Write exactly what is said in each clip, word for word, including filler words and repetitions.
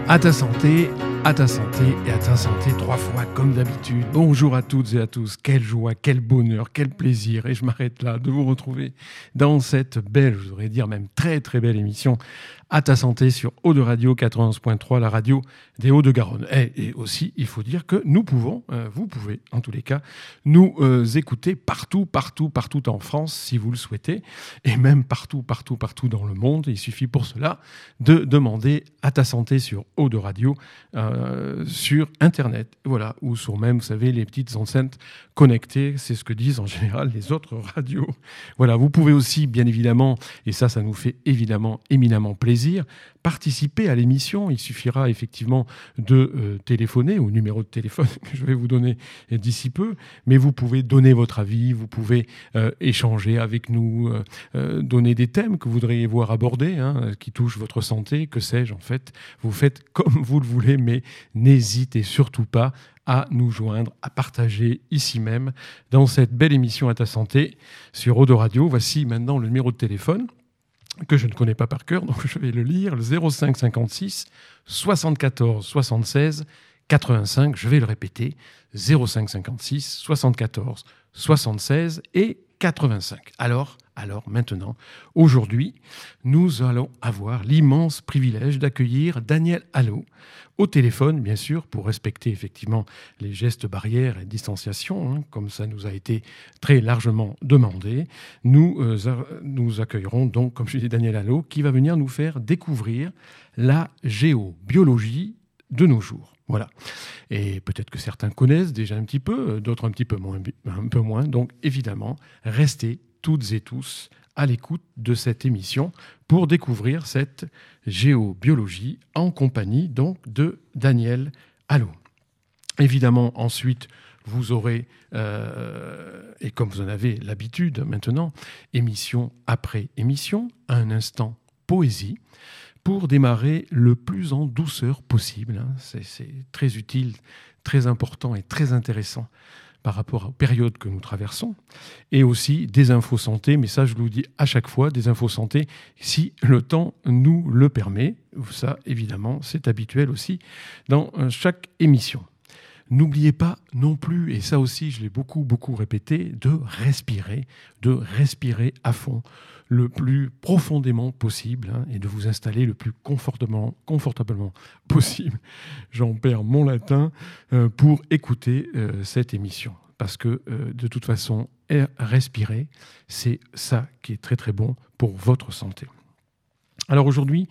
À ta santé, à ta santé et à ta santé trois fois comme d'habitude. Bonjour à toutes et à tous, quelle joie, quel bonheur, quel plaisir. Et je m'arrête là de vous retrouver dans cette belle, je voudrais dire même très très belle émission À ta santé sur Eau de Radio quatre-vingt-onze point trois, la radio des Hauts-de-Garonne. Et, et aussi, il faut dire que nous pouvons, euh, vous pouvez en tous les cas, nous euh, écouter partout, partout, partout en France si vous le souhaitez. Et même partout, partout, partout dans le monde. Il suffit pour cela de demander À ta santé sur Eau de Radio euh, sur Internet. Voilà, ou sur même, vous savez, les petites enceintes connectées. C'est ce que disent en général les autres radios. Voilà, vous pouvez aussi, bien évidemment, et ça, ça nous fait évidemment éminemment plaisir, participer à l'émission. Il suffira effectivement de euh, téléphoner au numéro de téléphone que je vais vous donner d'ici peu, mais vous pouvez donner votre avis, vous pouvez euh, échanger avec nous, euh, euh, donner des thèmes que vous voudriez voir abordés, hein, qui touchent votre santé, que sais-je en fait. Vous faites comme vous le voulez, mais n'hésitez surtout pas à nous joindre, à partager ici même dans cette belle émission À ta santé sur Eau de Radio. Voici maintenant le numéro de téléphone que je ne connais pas par cœur, donc je vais le lire, le zéro cinq cinquante-six soixante-quatorze soixante-seize quatre-vingt-cinq, je vais le répéter, zéro cinq cinquante-six soixante-quatorze soixante-seize et quatre-vingt-cinq. Alors, alors maintenant, aujourd'hui, nous allons avoir l'immense privilège d'accueillir Daniel Allot au téléphone, bien sûr, pour respecter effectivement les gestes barrières et distanciation, hein, comme ça nous a été très largement demandé. Nous, euh, nous accueillerons donc, comme je dis, Daniel Allot, qui va venir nous faire découvrir la géobiologie de nos jours. Voilà. Et peut-être que certains connaissent déjà un petit peu, d'autres un petit peu moins. Un peu moins. Donc, évidemment, restez toutes et tous à l'écoute de cette émission pour découvrir cette géobiologie en compagnie donc de Daniel Allot. Évidemment, ensuite, vous aurez, euh, et comme vous en avez l'habitude maintenant, émission après émission, un instant poésie, pour démarrer le plus en douceur possible. Hein. C'est, c'est très utile, très important et très intéressant par rapport aux périodes que nous traversons. Et aussi des infos santé, mais ça je vous le dis à chaque fois, des infos santé si le temps nous le permet. Ça évidemment, c'est habituel aussi dans chaque émission. N'oubliez pas non plus, et ça aussi je l'ai beaucoup beaucoup répété, de respirer, de respirer à fond, le plus profondément possible, hein, et de vous installer le plus confortablement, confortablement possible, j'en perds mon latin, euh, pour écouter euh, cette émission. Parce que euh, de toute façon, respirer, c'est ça qui est très très bon pour votre santé. Alors aujourd'hui,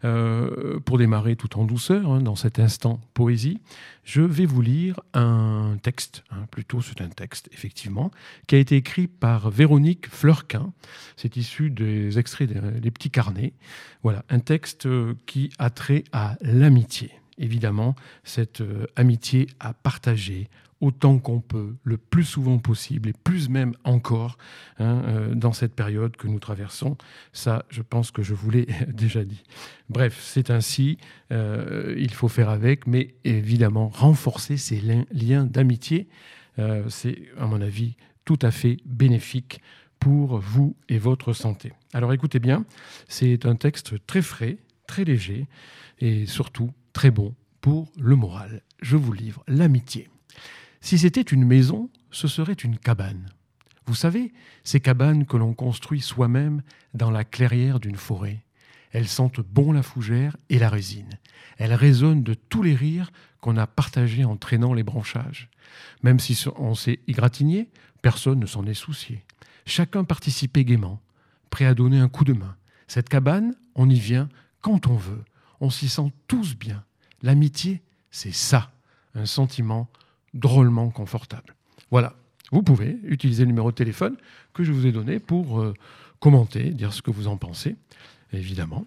euh, pour démarrer tout en douceur, hein, dans cet instant poésie, je vais vous lire un texte, hein, plutôt c'est un texte effectivement, qui a été écrit par Véronique Fleurquin. C'est issu des extraits des, des petits carnets. Voilà, un texte qui a trait à l'amitié. Évidemment, cette euh, amitié à partager autant qu'on peut, le plus souvent possible, et plus même encore, hein, euh, dans cette période que nous traversons. Ça, je pense que je vous l'ai déjà dit. Bref, c'est ainsi, euh, il faut faire avec, mais évidemment, renforcer ces liens, liens d'amitié, euh, c'est, à mon avis, tout à fait bénéfique pour vous et votre santé. Alors écoutez bien, c'est un texte très frais, très léger, et surtout très bon pour le moral. Je vous livre l'amitié. Si c'était une maison, ce serait une cabane. Vous savez, ces cabanes que l'on construit soi-même dans la clairière d'une forêt. Elles sentent bon la fougère et la résine. Elles résonnent de tous les rires qu'on a partagés en traînant les branchages. Même si on s'est égratigné, personne ne s'en est soucié. Chacun participait gaiement, prêt à donner un coup de main. Cette cabane, on y vient quand on veut. On s'y sent tous bien. L'amitié, c'est ça, un sentiment drôlement confortable. Voilà, vous pouvez utiliser le numéro de téléphone que je vous ai donné pour euh, commenter, dire ce que vous en pensez. Évidemment,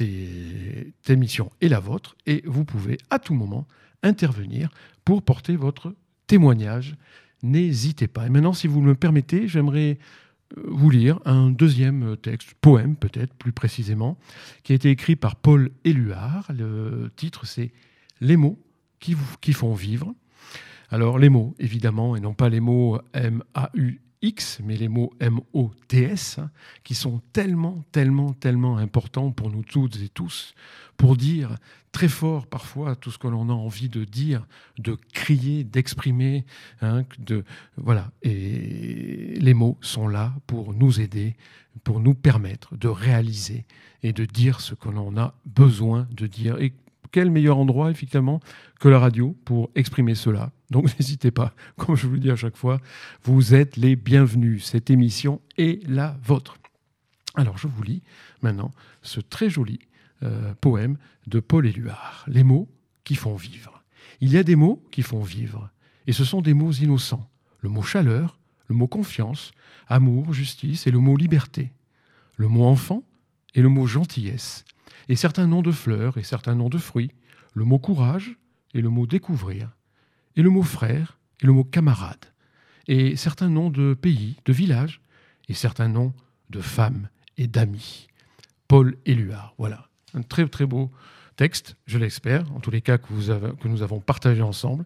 cette émission est la vôtre et vous pouvez à tout moment intervenir pour porter votre témoignage. N'hésitez pas. Et maintenant, si vous me permettez, j'aimerais vous lire un deuxième texte, poème peut-être plus précisément, qui a été écrit par Paul Éluard. Le titre, c'est « Les mots qui, vous, qui font vivre ». Alors, les mots, évidemment, et non pas les mots M A U X, mais les mots M O T S, hein, qui sont tellement, tellement, tellement importants pour nous toutes et tous, pour dire très fort parfois tout ce que l'on a envie de dire, de crier, d'exprimer. Hein, de, voilà. Et les mots sont là pour nous aider, pour nous permettre de réaliser et de dire ce que l'on a besoin de dire. Et quel meilleur endroit, effectivement, que la radio pour exprimer cela. Donc n'hésitez pas, comme je vous le dis à chaque fois, vous êtes les bienvenus. Cette émission est la vôtre. Alors je vous lis maintenant ce très joli euh, poème de Paul Éluard. Les mots qui font vivre. Il y a des mots qui font vivre, et ce sont des mots innocents. Le mot chaleur, le mot confiance, amour, justice et le mot liberté. Le mot enfant et le mot gentillesse. Et certains noms de fleurs et certains noms de fruits, le mot courage et le mot découvrir, et le mot frère et le mot camarade, et certains noms de pays, de villages, et certains noms de femmes et d'amis. Paul Éluard, voilà, un très très beau texte, je l'espère, en tous les cas que, vous avez, que nous avons partagé ensemble.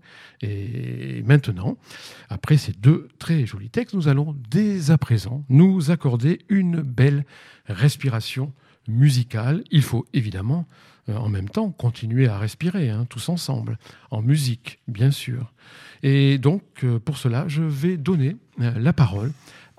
Et maintenant, après ces deux très jolis textes, nous allons dès à présent nous accorder une belle respiration musicale. Il faut évidemment, euh, en même temps, continuer à respirer, hein, tous ensemble, en musique, bien sûr. Et donc, euh, pour cela, je vais donner euh, la parole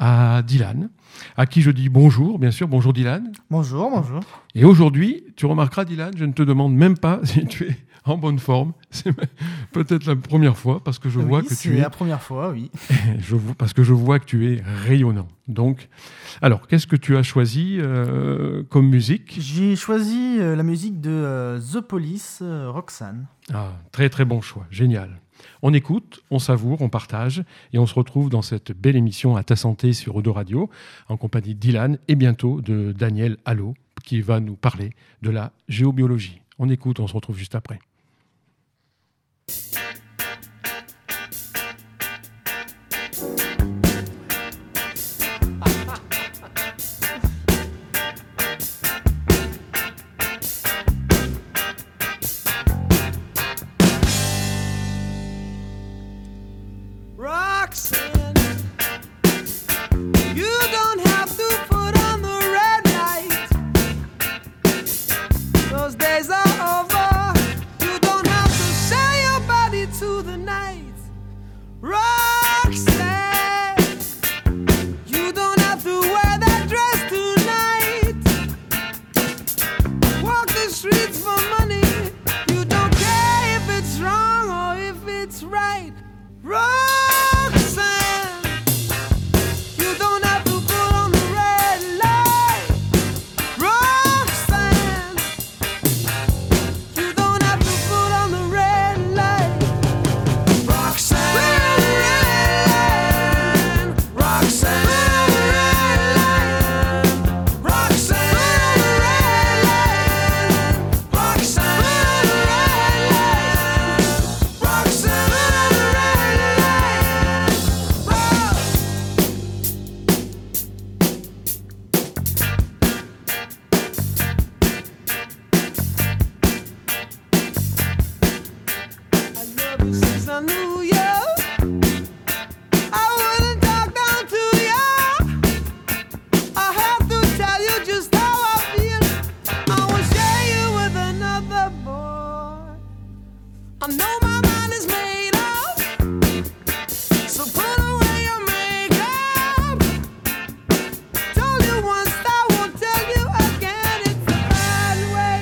à Dylan, à qui je dis bonjour, bien sûr. Bonjour Dylan. Bonjour, bonjour. Et aujourd'hui, tu remarqueras Dylan, je ne te demande même pas si tu es en bonne forme. C'est peut-être la première fois, parce que je oui, vois que tu es... c'est la première fois, oui. je vois, parce que je vois que tu es rayonnant. Donc, alors, qu'est-ce que tu as choisi euh, comme musique ? J'ai choisi euh, la musique de euh, The Police, euh, Roxanne. Ah, très très bon choix, génial. On écoute, on savoure, on partage, et on se retrouve dans cette belle émission À ta santé sur Odo Radio, en compagnie de Dylan et bientôt de Daniel Allo, qui va nous parler de la géobiologie. On écoute, on se retrouve juste après.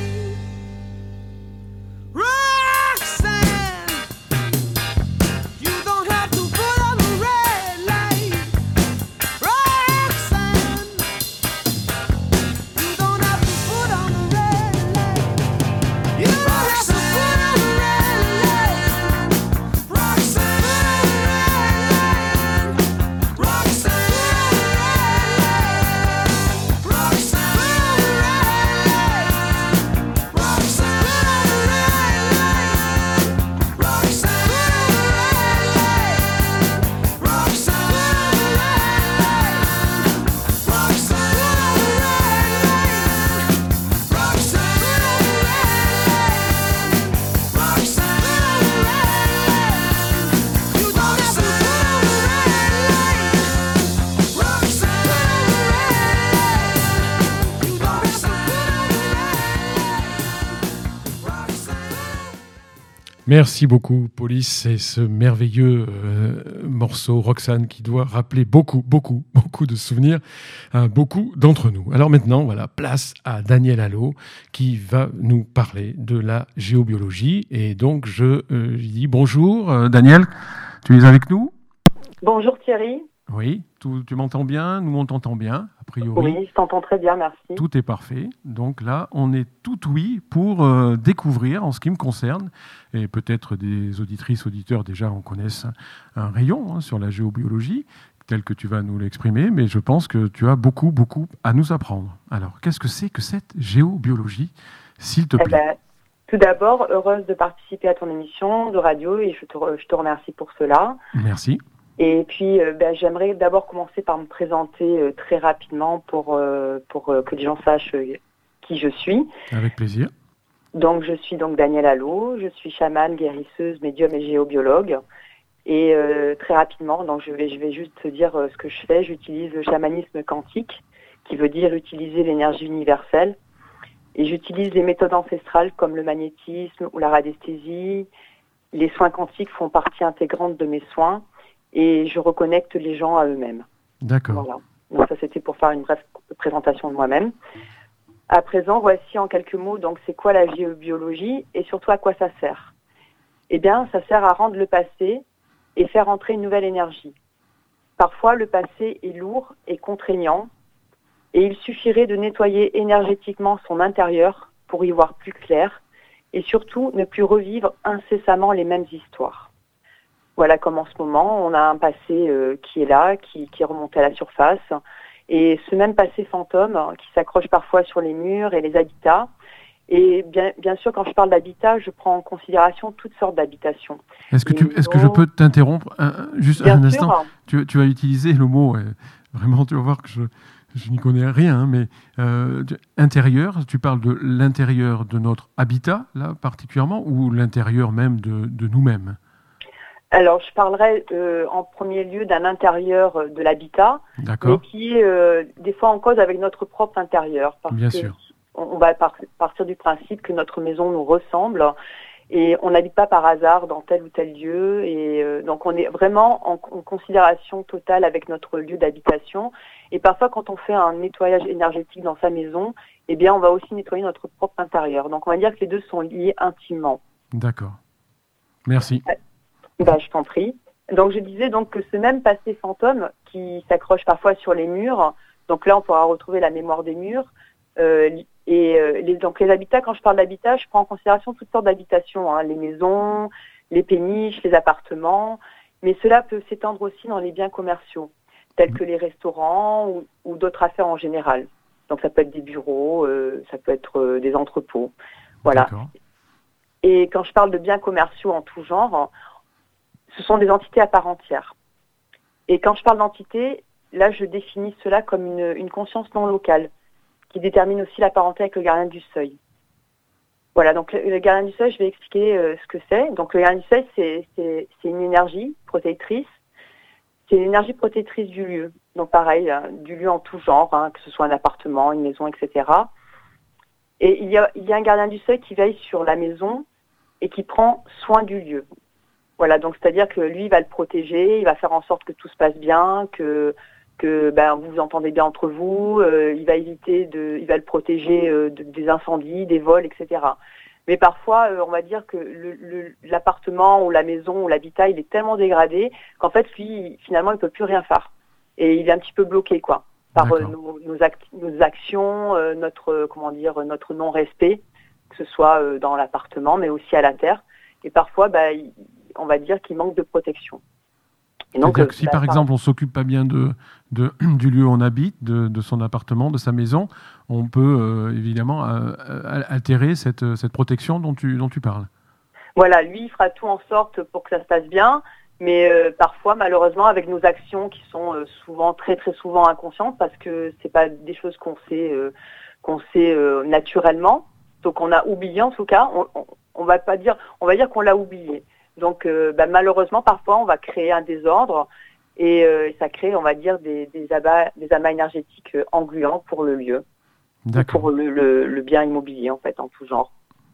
You Merci beaucoup, Police. C'est ce merveilleux euh, morceau, Roxane, qui doit rappeler beaucoup, beaucoup, beaucoup de souvenirs à beaucoup d'entre nous. Alors maintenant, voilà, place à Daniel Allot, qui va nous parler de la géobiologie. Et donc, je euh, lui dis bonjour. Euh, Daniel, tu es avec nous ? Bonjour Thierry. Oui, tout, tu m'entends bien ? Nous, on t'entend bien, a priori. Oui, je t'entends très bien, merci. Tout est parfait. Donc là, on est tout oui pour euh, découvrir, en ce qui me concerne, et peut-être des auditrices, auditeurs déjà en connaissent un, un rayon hein, sur la géobiologie, tel que tu vas nous l'exprimer, mais je pense que tu as beaucoup, beaucoup à nous apprendre. Alors, qu'est-ce que c'est que cette géobiologie, s'il te plaît ? Eh ben, tout d'abord, heureuse de participer à ton émission de radio et je te, je te remercie pour cela. Merci. Et puis, euh, ben, j'aimerais d'abord commencer par me présenter euh, très rapidement pour, euh, pour euh, que les gens sachent euh, qui je suis. Avec plaisir. Donc, je suis donc Daniel Allot, je suis chamane, guérisseuse, médium et géobiologue. Et euh, très rapidement, donc je vais, je vais juste te dire euh, ce que je fais. J'utilise le chamanisme quantique, qui veut dire utiliser l'énergie universelle. Et j'utilise les méthodes ancestrales comme le magnétisme ou la radiesthésie. Les soins quantiques font partie intégrante de mes soins. Et je reconnecte les gens à eux-mêmes. D'accord. Voilà. Donc ça, c'était pour faire une brève présentation de moi-même. À présent, voici en quelques mots, donc c'est quoi la géobiologie et surtout à quoi ça sert ? Eh bien, ça sert à rendre le passé et faire entrer une nouvelle énergie. Parfois, le passé est lourd et contraignant et il suffirait de nettoyer énergétiquement son intérieur pour y voir plus clair et surtout ne plus revivre incessamment les mêmes histoires. Voilà comme en ce moment, on a un passé euh, qui est là, qui, qui est remonté à la surface. Et ce même passé fantôme hein, qui s'accroche parfois sur les murs et les habitats. Et bien, bien sûr, quand je parle d'habitat, je prends en considération toutes sortes d'habitations. Est-ce que, tu, est-ce que je peux t'interrompre un, juste bien un sûr. instant tu, tu as utilisé le mot, euh, vraiment, tu vas voir que je, je n'y connais rien, hein, mais euh, intérieur, tu parles de l'intérieur de notre habitat, là, particulièrement, ou l'intérieur même de, de nous-mêmes ? Alors, je parlerai euh, en premier lieu d'un intérieur de l'habitat, D'accord. mais qui est euh, des fois en cause avec notre propre intérieur. Parce Bien que sûr. On va par- partir du principe que notre maison nous ressemble et on n'habite pas par hasard dans tel ou tel lieu. Et euh, donc, on est vraiment en, en considération totale avec notre lieu d'habitation. Et parfois, quand on fait un nettoyage énergétique dans sa maison, eh bien, on va aussi nettoyer notre propre intérieur. Donc, on va dire que les deux sont liés intimement. D'accord. Merci. Ben, je t'en prie. Donc, je disais donc que ce même passé fantôme qui s'accroche parfois sur les murs, donc là, on pourra retrouver la mémoire des murs. Euh, et euh, les, donc, les habitats, quand je parle d'habitat, je prends en considération toutes sortes d'habitations, hein, les maisons, les péniches, les appartements. Mais cela peut s'étendre aussi dans les biens commerciaux, tels que les restaurants ou, ou d'autres affaires en général. Donc, ça peut être des bureaux, euh, ça peut être euh, des entrepôts. Voilà. D'accord. Et quand je parle de biens commerciaux en tout genre, ce sont des entités à part entière. Et quand je parle d'entité, là, je définis cela comme une, une conscience non locale, qui détermine aussi la parenté avec le gardien du seuil. Voilà, donc le, le gardien du seuil, je vais expliquer euh, ce que c'est. Donc le gardien du seuil, c'est, c'est, c'est une énergie protectrice. C'est une énergie protectrice du lieu. Donc pareil, hein, du lieu en tout genre, hein, que ce soit un appartement, une maison, et cetera. Et il y a, il y a un gardien du seuil qui veille sur la maison et qui prend soin du lieu. Voilà, donc c'est-à-dire que lui, il va le protéger, il va faire en sorte que tout se passe bien, que que ben vous vous entendez bien entre vous, euh, il va éviter de, il va le protéger euh, de, des incendies, des vols, et cetera. Mais parfois, euh, on va dire que le, le, l'appartement ou la maison ou l'habitat, il est tellement dégradé qu'en fait, lui, finalement, il peut plus rien faire. Et il est un petit peu bloqué, quoi, par euh, nos, nos, act- nos actions, euh, notre, euh, comment dire, notre non-respect, que ce soit euh, dans l'appartement, mais aussi à la terre. Et parfois, bah, il, on va dire qu'il manque de protection. Et donc, c'est-à-dire que si, bah, par exemple, on ne s'occupe pas bien de, de, du lieu où on habite, de, de son appartement, de sa maison, on peut euh, évidemment euh, altérer cette, cette protection dont tu, dont tu parles. Voilà, lui, il fera tout en sorte pour que ça se passe bien, mais euh, parfois, malheureusement, avec nos actions qui sont euh, souvent, très très souvent inconscientes, parce que c'est pas des choses qu'on sait, euh, qu'on sait euh, naturellement, donc on a oublié en tout cas, on, on, on va pas dire, on va dire qu'on l'a oublié. Donc, euh, bah, malheureusement, parfois, on va créer un désordre et euh, ça crée, on va dire, des, des, abats, des amas énergétiques euh, engluants pour le lieu, pour le, le, le bien immobilier, en fait, en tout genre.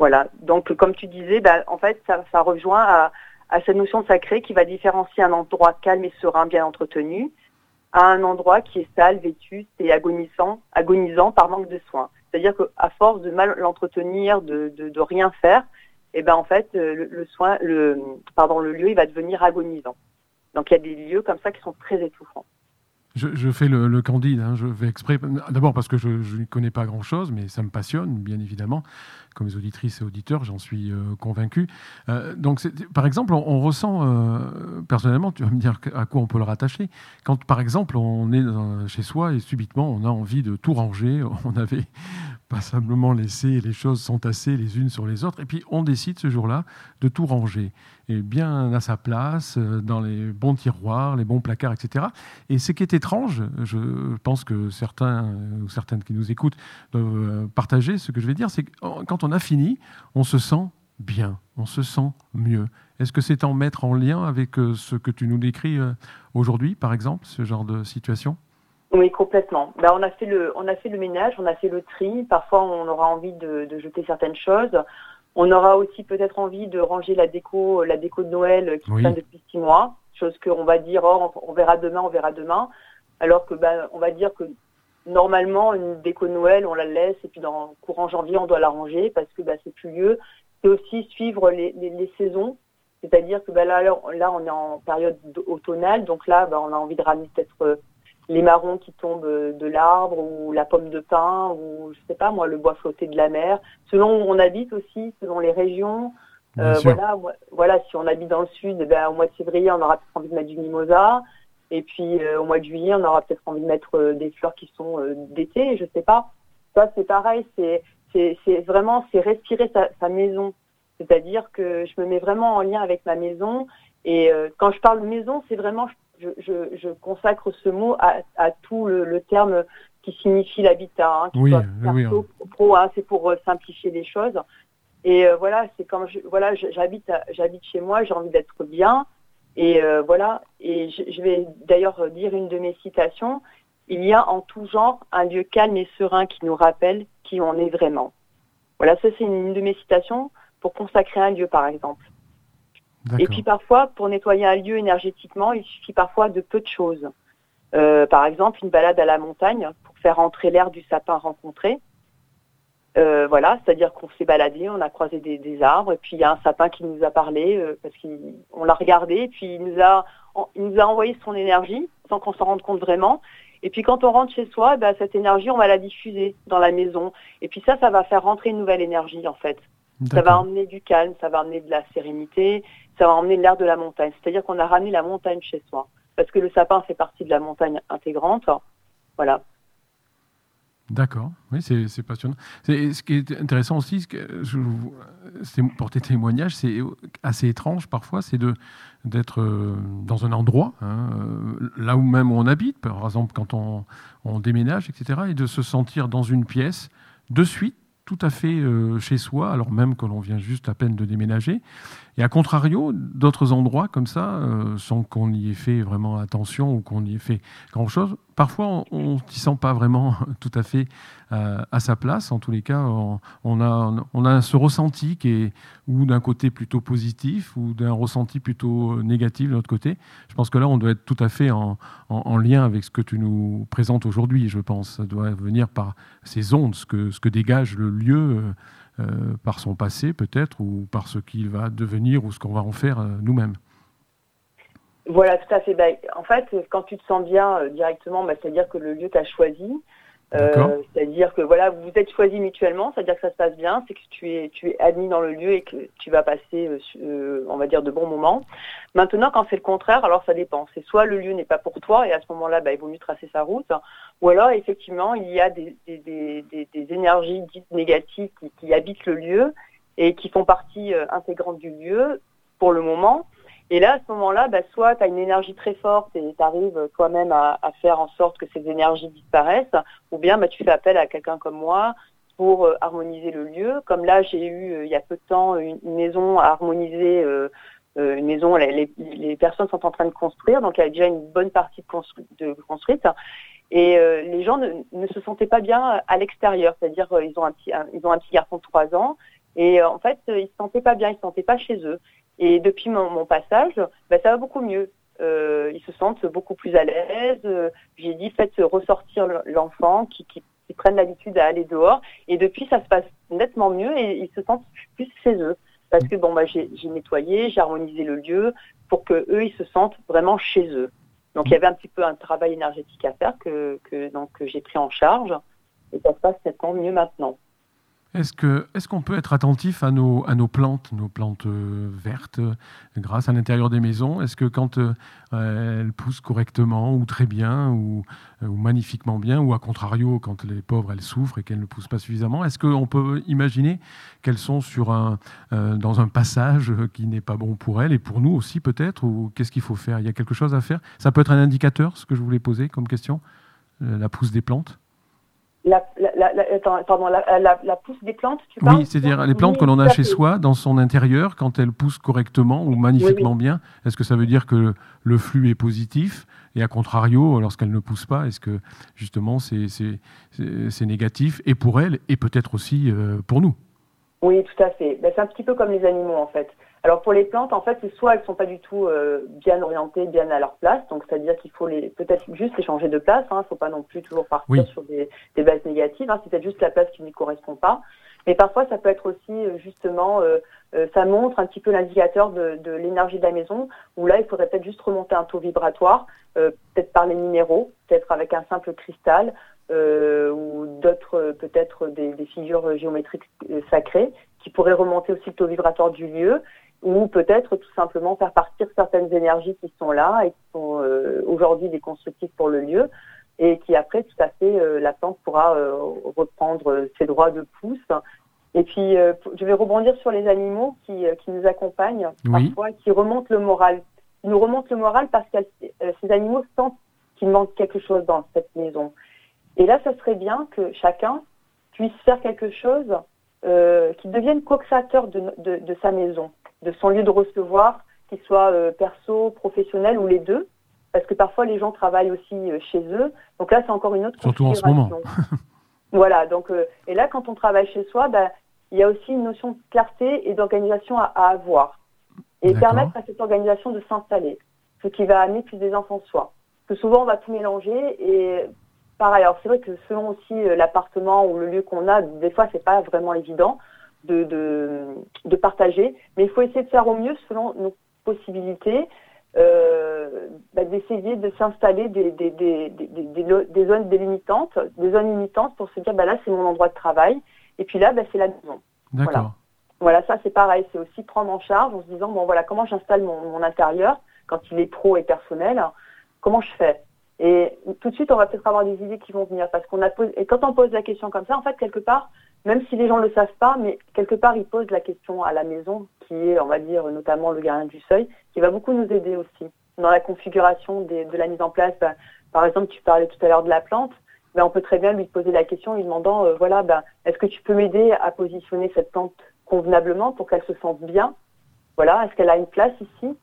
Voilà. Donc, comme tu disais, bah, en fait, ça, ça rejoint à, à cette notion de sacré qui va différencier un endroit calme et serein, bien entretenu, à un endroit qui est sale, vétuste et agonisant, agonisant par manque de soins. C'est-à-dire qu'à force de mal l'entretenir, de, de, de rien faire, eh ben en fait, le, le soin, le, pardon, le lieu, il va devenir agonisant. Donc, il y a des lieux comme ça qui sont très étouffants. Je, je fais le, le candide, hein, je fais exprès. D'abord parce que je ne connais pas grand-chose, mais ça me passionne, bien évidemment. Comme les auditrices et auditeurs, j'en suis euh, convaincu. Euh, donc, c'est, par exemple, on, on ressent, euh, personnellement, tu vas me dire à quoi on peut le rattacher, quand, par exemple, on est dans, chez soi et subitement, on a envie de tout ranger. On avait passablement laissé les choses s'entasser les unes sur les autres, et puis on décide ce jour-là de tout ranger. Et bien à sa place, dans les bons tiroirs, les bons placards, et cetera. Et ce qui est étrange, je pense que certains ou certaines qui nous écoutent doivent partager ce que je vais dire, c'est que quand on a fini, on se sent bien, on se sent mieux. Est-ce que c'est en mettre en lien avec ce que tu nous décris aujourd'hui, par exemple, ce genre de situation ? Oui, complètement. Ben, on a fait le, on a fait le ménage, on a fait le tri. Parfois, on aura envie de, de jeter certaines choses. On aura aussi peut-être envie de ranger la déco, la déco de Noël qui oui. traîne depuis six mois. Chose qu'on va dire, oh, on verra demain, on verra demain. Alors que, ben, on va dire que normalement, une déco de Noël, on la laisse et puis dans courant janvier, on doit la ranger parce que, ben, c'est plus lieu. C'est aussi suivre les, les, les saisons. C'est-à-dire que, ben, là, là, on est en période automnale. Donc là, ben, on a envie de ramener peut-être les marrons qui tombent de l'arbre ou la pomme de pin ou je sais pas moi le bois flotté de la mer, selon où on habite aussi, selon les régions. Euh, voilà, voilà, si on habite dans le sud, eh ben, au mois de février on aura peut-être envie de mettre du mimosa et puis euh, au mois de juillet on aura peut-être envie de mettre euh, des fleurs qui sont euh, d'été, je sais pas. Ça c'est pareil, c'est c'est c'est vraiment c'est respirer sa, sa maison, c'est-à-dire que je me mets vraiment en lien avec ma maison et euh, quand je parle maison c'est vraiment Je, je, je consacre ce mot à, à tout le, le terme qui signifie l'habitat, hein, qui oui, soit oui, perso, oui. pro, hein, c'est pour euh, simplifier les choses. Et euh, voilà, c'est quand je, voilà, je, j'habite, à, j'habite chez moi, j'ai envie d'être bien. Et euh, voilà, et je, je vais d'ailleurs dire une de mes citations. Il y a en tout genre un lieu calme et serein qui nous rappelle qui on est vraiment. Voilà, ça c'est une, une de mes citations pour consacrer un lieu, par exemple. D'accord. Et puis parfois, pour nettoyer un lieu énergétiquement, il suffit parfois de peu de choses. Euh, par exemple, une balade à la montagne pour faire entrer l'air du sapin rencontré. Euh, voilà, c'est-à-dire qu'on s'est baladé, on a croisé des, des arbres, et puis il y a un sapin qui nous a parlé, euh, parce qu'on l'a regardé, et puis il nous a, il nous a envoyé son énergie, sans qu'on s'en rende compte vraiment. Et puis quand on rentre chez soi, bah, cette énergie, on va la diffuser dans la maison. Et puis ça, ça va faire rentrer une nouvelle énergie, en fait. D'accord. Ça va emmener du calme, ça va emmener de la sérénité, ça va emmener l'air de la montagne. C'est-à-dire qu'on a ramené la montagne chez soi. Parce que le sapin fait partie de la montagne intégrante. Voilà. D'accord, oui, c'est, c'est passionnant. C'est, ce qui est intéressant aussi, que je, c'est, pour tes témoignages, c'est assez étrange parfois, c'est de, d'être dans un endroit, hein, là où même on habite, par exemple quand on, on déménage, et cetera, et de se sentir dans une pièce de suite, tout à fait euh, chez soi, alors même que l'on vient juste à peine de déménager. Et à contrario, d'autres endroits comme ça, euh, sans qu'on y ait fait vraiment attention ou qu'on y ait fait grand-chose, parfois on ne s'y sent pas vraiment tout à fait euh, à sa place. En tous les cas, on, on, a, on a ce ressenti qui est ou d'un côté plutôt positif ou d'un ressenti plutôt négatif de l'autre côté. Je pense que là, on doit être tout à fait en, en, en lien avec ce que tu nous présentes aujourd'hui, je pense. Ça doit venir par ces ondes, ce que, ce que dégage le lieu euh, euh, par son passé peut-être, ou par ce qu'il va devenir ou ce qu'on va en faire euh, nous-mêmes. Voilà, tout à fait. Bah, en fait, quand tu te sens bien euh, directement, bah, c'est-à-dire que le lieu t'a choisi. Euh, c'est-à-dire que voilà, vous êtes choisis mutuellement, c'est-à-dire que ça se passe bien, c'est que tu es, tu es admis dans le lieu et que tu vas passer, euh, on va dire, de bons moments. Maintenant, quand c'est le contraire, alors ça dépend. C'est soit le lieu n'est pas pour toi et à ce moment-là, bah, il vaut mieux tracer sa route, ou alors effectivement, il y a des, des, des, des, des énergies dites négatives qui, qui habitent le lieu et qui font partie euh, intégrante du lieu pour le moment. Et là, à ce moment-là, bah, soit tu as une énergie très forte et tu arrives toi-même à, à faire en sorte que ces énergies disparaissent, ou bien bah, tu fais appel à quelqu'un comme moi pour euh, harmoniser le lieu. Comme là, j'ai eu, euh, il y a peu de temps, une, une maison à harmoniser, euh, euh, une maison, les, les, les personnes sont en train de construire, donc il y a déjà une bonne partie de, constru- de construite. Et euh, les gens ne, ne se sentaient pas bien à l'extérieur, c'est-à-dire euh, ils ont un petit, un, ils ont un petit garçon de trois ans, Et euh, en fait, euh, ils se sentaient pas bien, ils se sentaient pas chez eux. Et depuis mon, mon passage, bah, ça va beaucoup mieux. Euh, ils se sentent beaucoup plus à l'aise. Euh, j'ai dit, faites ressortir l'enfant, qui, qui, qui prenne l'habitude à aller dehors. Et depuis, ça se passe nettement mieux et ils se sentent plus chez eux. Parce que bon, bah, j'ai, j'ai nettoyé, j'ai harmonisé le lieu pour que eux, ils se sentent vraiment chez eux. Donc, il y avait un petit peu un travail énergétique à faire que, que, donc, que j'ai pris en charge. Et ça se passe nettement mieux maintenant. Est-ce que, est-ce qu'on peut être attentif à nos, à nos plantes, nos plantes euh, vertes, euh, grâce à l'intérieur des maisons? Est-ce que quand euh, elles poussent correctement ou très bien ou, euh, ou magnifiquement bien, ou à contrario, quand les pauvres, elles souffrent et qu'elles ne poussent pas suffisamment, est-ce qu'on peut imaginer qu'elles sont sur un, euh, dans un passage qui n'est pas bon pour elles et pour nous aussi peut-être? Ou qu'est-ce qu'il faut faire? Il y a quelque chose à faire? Ça peut être un indicateur, ce que je voulais poser comme question, euh, la pousse des plantes? La, la, la, attends, pardon, la, la, la pousse des plantes, tu parles? Oui, c'est-à-dire les plantes oui, que l'on a chez soi, dans son intérieur, quand elles poussent correctement ou magnifiquement oui, oui. bien, est-ce que ça veut dire que le flux est positif? Et à contrario, lorsqu'elles ne poussent pas, est-ce que justement c'est, c'est, c'est, c'est négatif et pour elles et peut-être aussi euh, pour nous? Oui, tout à fait. Ben, c'est un petit peu comme les animaux en fait. Alors pour les plantes, en fait, c'est soit elles sont pas du tout euh, bien orientées, bien à leur place, donc c'est-à-dire qu'il faut les peut-être juste les changer de place. Il hein, ne faut pas non plus toujours partir oui. sur des, des bases négatives. Hein, c'est peut-être juste la place qui ne correspond pas. Mais parfois, ça peut être aussi justement, euh, euh, ça montre un petit peu l'indicateur de, de l'énergie de la maison, où là, il faudrait peut-être juste remonter un taux vibratoire, euh, peut-être par les minéraux, peut-être avec un simple cristal, euh, ou d'autres, euh, peut-être des, des figures géométriques euh, sacrées, qui pourraient remonter aussi le taux vibratoire du lieu, ou peut-être tout simplement faire partir certaines énergies qui sont là et qui sont euh, aujourd'hui des constructifs pour le lieu, et qui après, tout à fait, euh, la plante pourra euh, reprendre ses droits de pousse. Et puis, euh, je vais rebondir sur les animaux qui, euh, qui nous accompagnent oui. parfois, qui remontent le moral. Ils nous remontent le moral parce que euh, ces animaux sentent qu'il manque quelque chose dans cette maison. Et là, ça serait bien que chacun puisse faire quelque chose euh, qui devienne co-créateur de, de, de sa maison, de son lieu de recevoir, qu'il soit euh, perso, professionnel ou les deux. Parce que parfois, les gens travaillent aussi euh, chez eux. Donc là, c'est encore une autre Surtout en ce moment. Voilà. Donc, euh, et là, quand on travaille chez soi, ben, il y a aussi une notion de clarté et d'organisation à, à avoir. Et D'accord. permettre à cette organisation de s'installer. Ce qui va amener plus d'aisance en soi. Parce que souvent, on va tout mélanger. Et pareil, alors c'est vrai que selon aussi euh, l'appartement ou le lieu qu'on a, des fois, c'est pas vraiment évident de, de, de partager. Mais il faut essayer de faire au mieux selon nos possibilités. Euh, bah, d'essayer de s'installer des, des, des, des, des, des zones délimitantes, des zones limitantes pour se dire bah là c'est mon endroit de travail et puis là bah, c'est la maison. D'accord. Voilà. Voilà, ça c'est pareil, c'est aussi prendre en charge en se disant bon voilà comment j'installe mon, mon intérieur quand il est pro et personnel, comment je fais. Et tout de suite on va peut-être avoir des idées qui vont venir parce qu'on a posé, et quand on pose la question comme ça en fait quelque part même si les gens ne le savent pas, mais quelque part, ils posent la question à la maison, qui est, on va dire, notamment le gardien du seuil, qui va beaucoup nous aider aussi. Dans la configuration des, de la mise en place, ben, par exemple, tu parlais tout à l'heure de la plante, ben, on peut très bien lui poser la question, lui demandant, euh, voilà, ben, est-ce que tu peux m'aider à positionner cette plante convenablement pour qu'elle se sente bien? Voilà, est-ce qu'elle a une place ici?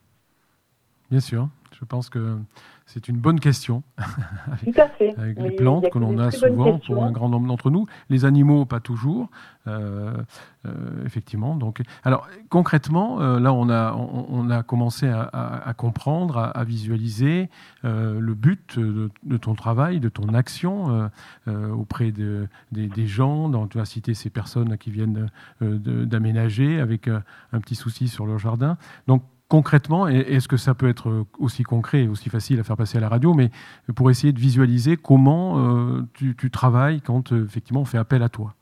Bien sûr, je pense que c'est une bonne question. avec, Tout à fait. Avec Mais les plantes que l'on a souvent pour un grand nombre d'entre nous. Les animaux, pas toujours. Euh, euh, effectivement. Donc, alors, concrètement, euh, là, on a, on, on a commencé à, à, à comprendre, à, à visualiser euh, le but de, de ton travail, de ton action euh, euh, auprès de, des, des gens. Dans, tu as cité ces personnes qui viennent euh, de, d'aménager avec euh, un petit souci sur leur jardin. Donc, concrètement, est-ce que ça peut être aussi concret et aussi facile à faire passer à la radio, mais pour essayer de visualiser comment euh, tu, tu travailles quand euh, effectivement on fait appel à toi?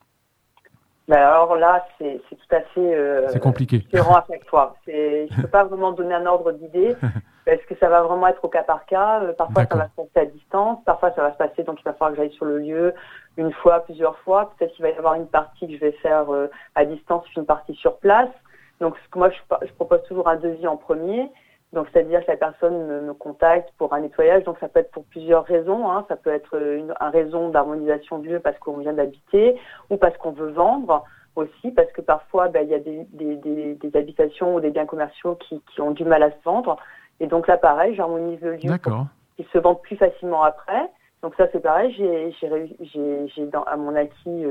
Ben alors là, c'est, c'est tout à fait euh, c'est compliqué. différent à chaque fois. C'est, je ne peux pas vraiment donner un ordre d'idée parce que ça va vraiment être au cas par cas. Euh, parfois, D'accord. ça va se passer à distance. Parfois, ça va se passer, donc il va falloir que j'aille sur le lieu une fois, plusieurs fois. Peut-être qu'il va y avoir une partie que je vais faire euh, à distance, puis une partie sur place. Donc, moi, je, je propose toujours un devis en premier. Donc, c'est-à-dire que la personne me, me contacte pour un nettoyage. Donc, ça peut être pour plusieurs raisons. Hein. Ça peut être une, une raison d'harmonisation du lieu parce qu'on vient d'habiter ou parce qu'on veut vendre aussi. Parce que parfois, ben, il y a des, des, des, des habitations ou des biens commerciaux qui, qui ont du mal à se vendre. Et donc, là, pareil, j'harmonise le lieu D'accord. pour qu'ils se vendent plus facilement après. Donc, ça, c'est pareil. J'ai, j'ai, j'ai, j'ai dans, à mon acquis... Euh,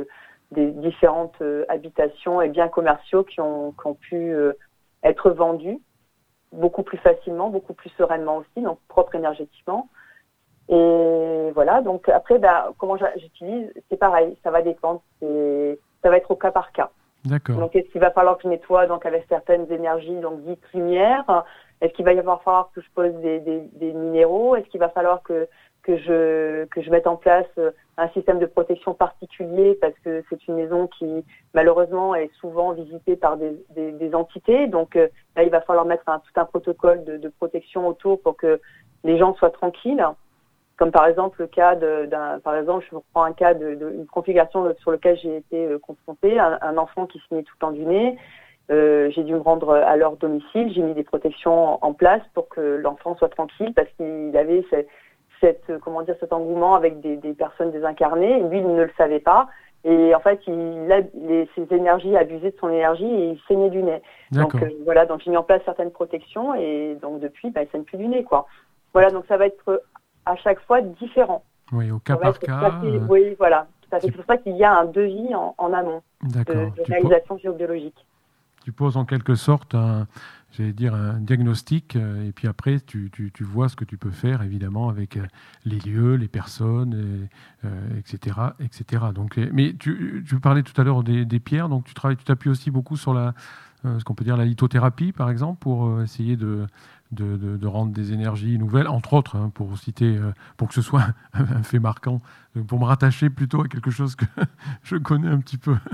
des différentes euh, habitations et biens commerciaux qui ont, qui ont pu euh, être vendus beaucoup plus facilement, beaucoup plus sereinement aussi, donc propre énergétiquement. Et voilà, donc après, bah, comment j'utilise, c'est pareil, ça va dépendre, c'est, ça va être au cas par cas. D'accord. Donc, est-ce qu'il va falloir que je nettoie donc avec certaines énergies, donc dites lumière? Est-ce qu'il va y avoir falloir que je pose des, des, des minéraux? Est-ce qu'il va falloir que que je que je mette en place un système de protection particulier parce que c'est une maison qui malheureusement est souvent visitée par des, des, des entités. Donc euh, là, il va falloir mettre un, tout un protocole de, de protection autour pour que les gens soient tranquilles. Comme par exemple le cas de, d'un, par exemple, je reprends un cas de, de une configuration sur lequel j'ai été euh, confrontée, un, un enfant qui signait tout le temps du nez. Euh, j'ai dû me rendre à leur domicile, j'ai mis des protections en, en place pour que l'enfant soit tranquille parce qu'il avait cette, cette comment dire cet engouement avec des, des personnes désincarnées. Lui, il ne le savait pas. Et en fait, il a les, ses énergies, abusé de son énergie et il saignait du nez. D'accord. Donc euh, voilà, donc j'ai mis en place certaines protections et donc depuis, bah, il saigne plus du nez, quoi. Voilà, donc ça va être à chaque fois différent. Oui, au cas ça va par être cas. Fait, euh... Oui, voilà. C'est pour ça qu'il y a un devis en, en amont D'accord. de, de réalisation géobiologique. Tu poses en quelque sorte un, j'allais dire un diagnostic euh, et puis après tu, tu, tu vois ce que tu peux faire évidemment avec euh, les lieux, les personnes, et, euh, et cetera, et cetera. Donc, et, mais tu, tu parlais tout à l'heure des, des pierres, donc tu travailles, tu t'appuies aussi beaucoup sur la, euh, ce qu'on peut dire la lithothérapie par exemple pour euh, essayer de, de, de, de rendre des énergies nouvelles, entre autres, hein, pour citer, euh, pour que ce soit un fait marquant, pour me rattacher plutôt à quelque chose que je connais un petit peu.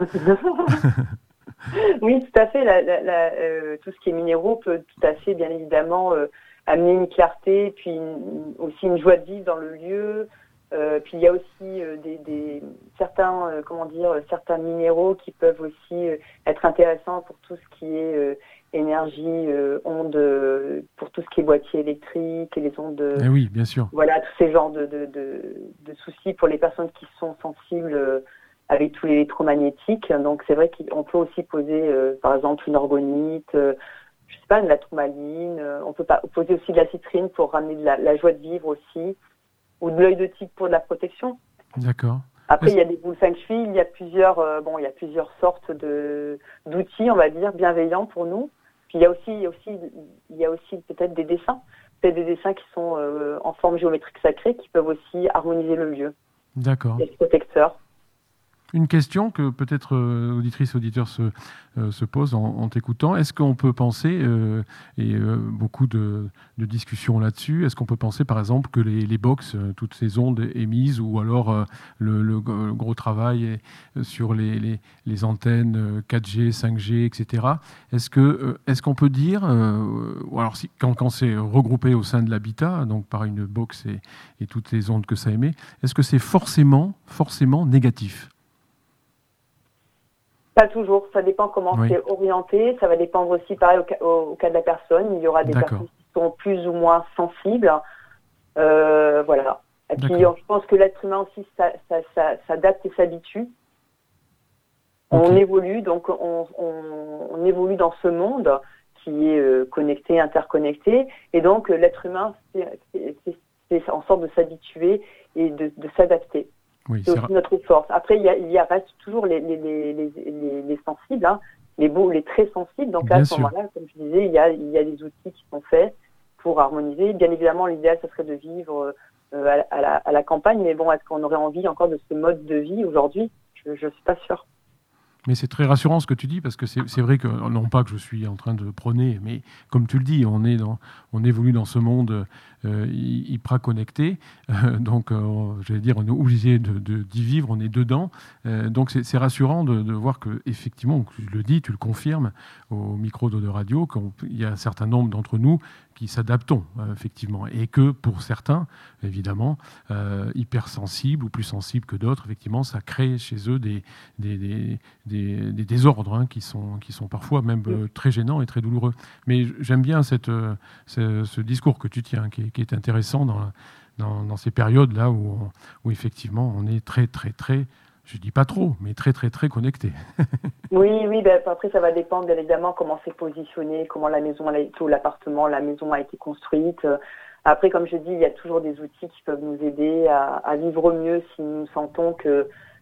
Oui, tout à fait. La, la, la, euh, tout ce qui est minéraux peut tout à fait, bien évidemment, euh, amener une clarté, puis une, aussi une joie de vivre dans le lieu. Euh, puis il y a aussi euh, des, des certains, euh, comment dire, certains minéraux qui peuvent aussi euh, être intéressants pour tout ce qui est euh, énergie, euh, ondes, euh, pour tout ce qui est boîtier électrique et les ondes. Eh oui, bien sûr. Voilà, tous ces genres de, de, de, de soucis pour les personnes qui sont sensibles. Euh, avec tous les électromagnétiques. Donc c'est vrai qu'on peut aussi poser, euh, par exemple, une orgonite, euh, je sais pas, de la tourmaline. Euh, on peut pas poser aussi de la citrine pour ramener de la, la joie de vivre aussi, ou de l'œil de tigre pour de la protection. D'accord. Après, Est-ce... il y a des boules feng shui, il y a plusieurs, euh, bon, il y a plusieurs sortes de d'outils, on va dire, bienveillants pour nous. Puis il y a aussi, il y a aussi, il y a aussi peut-être des dessins, peut-être des dessins qui sont euh, en forme géométrique sacrée, qui peuvent aussi harmoniser le lieu. D'accord. Les protecteurs. Une question que peut-être euh, auditrices et auditeurs se, euh, se posent en, en t'écoutant. Est-ce qu'on peut penser, euh, et euh, beaucoup de, de discussions là-dessus, est-ce qu'on peut penser par exemple que les, les box, euh, toutes ces ondes émises, ou alors euh, le, le, le gros travail est, sur les, les, les antennes quatre G, cinq G, et cetera. Est-ce, que, euh, est-ce qu'on peut dire, euh, ou alors si, quand, quand c'est regroupé au sein de l'habitat, donc par une box et, et toutes les ondes que ça émet, est-ce que c'est forcément, forcément négatif ? Pas toujours, ça dépend comment oui. c'est orienté, ça va dépendre aussi pareil au cas, au, au cas de la personne, il y aura des D'accord. personnes qui sont plus ou moins sensibles, euh, voilà. Et puis D'accord. je pense que l'être humain aussi ça, ça, ça, s'adapte et s'habitue, on okay. évolue, donc on, on, on évolue dans ce monde qui est euh, connecté, interconnecté, et donc euh, l'être humain c'est, c'est, c'est, c'est en sorte de s'habituer et de, de s'adapter. Oui, c'est, c'est aussi notre force. Après, il y, a, il y a reste toujours les, les, les, les, les, les sensibles, hein, les beaux, les très sensibles. Donc là, à ce moment-là, comme je disais, il y a, il y a des outils qui sont faits pour harmoniser. Bien évidemment, l'idéal, ce serait de vivre euh, à, à, la, à la campagne. Mais bon, est-ce qu'on aurait envie encore de ce mode de vie aujourd'hui ? Je ne suis pas sûre. Mais c'est très rassurant ce que tu dis, parce que c'est, c'est vrai que, non pas que je suis en train de prôner, mais comme tu le dis, on, est dans, on évolue dans ce monde euh, hyper connecté, euh, donc euh, j'allais dire, on est obligé de, de, d'y vivre, on est dedans, euh, donc c'est, c'est rassurant de, de voir que, effectivement, tu le dis, tu le confirmes au micro de radio, qu'il y a un certain nombre d'entre nous qui s'adaptons, euh, effectivement, et que pour certains, évidemment, euh, hypersensibles ou plus sensibles que d'autres, effectivement, ça crée chez eux des, des, des, des, des désordres hein, qui, sont, qui sont parfois même euh, très gênants et très douloureux. Mais j'aime bien cette, euh, ce, ce discours que tu tiens, qui est, qui est intéressant dans, dans, dans ces périodes-là où, on, où, effectivement, on est très, très, très, je dis pas trop, mais très, très, très connecté. Oui, oui, ben, après ça va dépendre bien évidemment comment c'est positionné, comment la maison, ou l'appartement, la maison a été construite. Après, comme je dis, il y a toujours des outils qui peuvent nous aider à, à vivre mieux si nous sentons que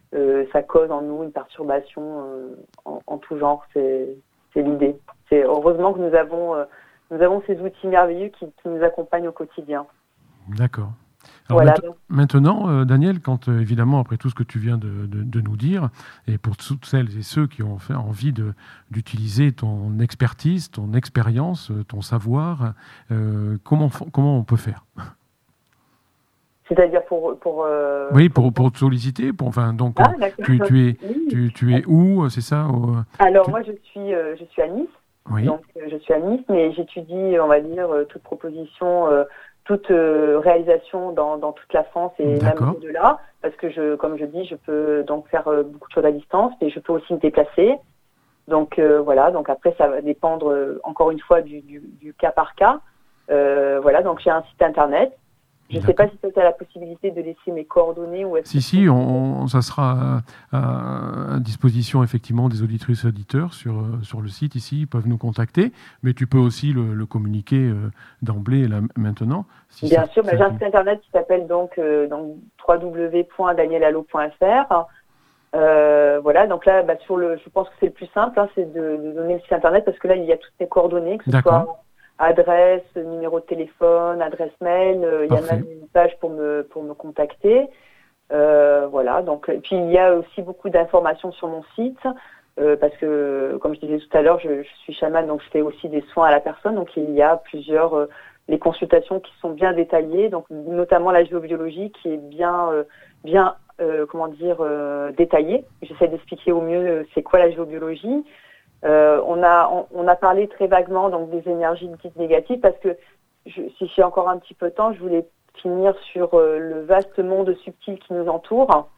euh, ça cause en nous une perturbation euh, en, en tout genre. C'est, c'est l'idée. C'est heureusement que nous avons, euh, nous avons ces outils merveilleux qui, qui nous accompagnent au quotidien. D'accord. Alors Voilà. mat- maintenant, euh, Daniel, quand euh, évidemment, après tout ce que tu viens de, de- de nous dire, et pour toutes celles et ceux qui ont fait envie de, d'utiliser ton expertise, ton expérience, euh, ton savoir, euh, comment, f- comment on peut faire? C'est-à-dire pour... pour euh, Oui, pour, pour te solliciter, pour, enfin, donc, Ah, euh, d'accord. tu, tu, es, Oui. tu, tu es où, c'est ça au- Alors, tu- moi, je suis, euh, je suis à Nice. Oui, Donc, euh, je suis à Nice, mais j'étudie, on va dire, euh, toute proposition, euh, toute euh, réalisation dans, dans toute la France et même d'accord, au-delà, parce que, je, comme je dis, je peux donc faire euh, beaucoup de choses à distance, mais je peux aussi me déplacer. Donc, euh, voilà, donc après, ça va dépendre, euh, encore une fois, du, du, du cas par cas. Euh, voilà, donc j'ai un site internet. Je ne sais d'accord. pas si tu as la possibilité de laisser mes coordonnées ou est-ce Si, que si, on, on- ça sera à, à disposition effectivement des auditrices et auditeurs sur, euh, sur le site ici, ils peuvent nous contacter, mais tu peux aussi le, le communiquer euh, d'emblée là, maintenant. Si Bien ça- sûr, bah, ça- j'ai un site internet qui s'appelle donc, euh, donc w w w point daniel allo point f r. Euh, voilà, donc là, bah, sur le, je pense que c'est le plus simple, hein, c'est de, de donner le site internet parce que là, il y a toutes mes coordonnées, que ce D'accord. soit adresse, numéro de téléphone, adresse mail. euh, il y a Parfait. même une page pour me pour me contacter. Euh, voilà, donc et puis il y a aussi beaucoup d'informations sur mon site euh, parce que, comme je disais tout à l'heure, je, je suis chamane, donc je fais aussi des soins à la personne. Donc il y a plusieurs euh, les consultations qui sont bien détaillées, donc notamment la géobiologie qui est bien euh, bien euh, comment dire euh, détaillée. J'essaie d'expliquer au mieux euh, c'est quoi la géobiologie. Euh, on a on, on a parlé très vaguement donc des énergies dites négatives parce que je, si j'ai encore un petit peu de temps, je voulais finir sur euh, le vaste monde subtil qui nous entoure.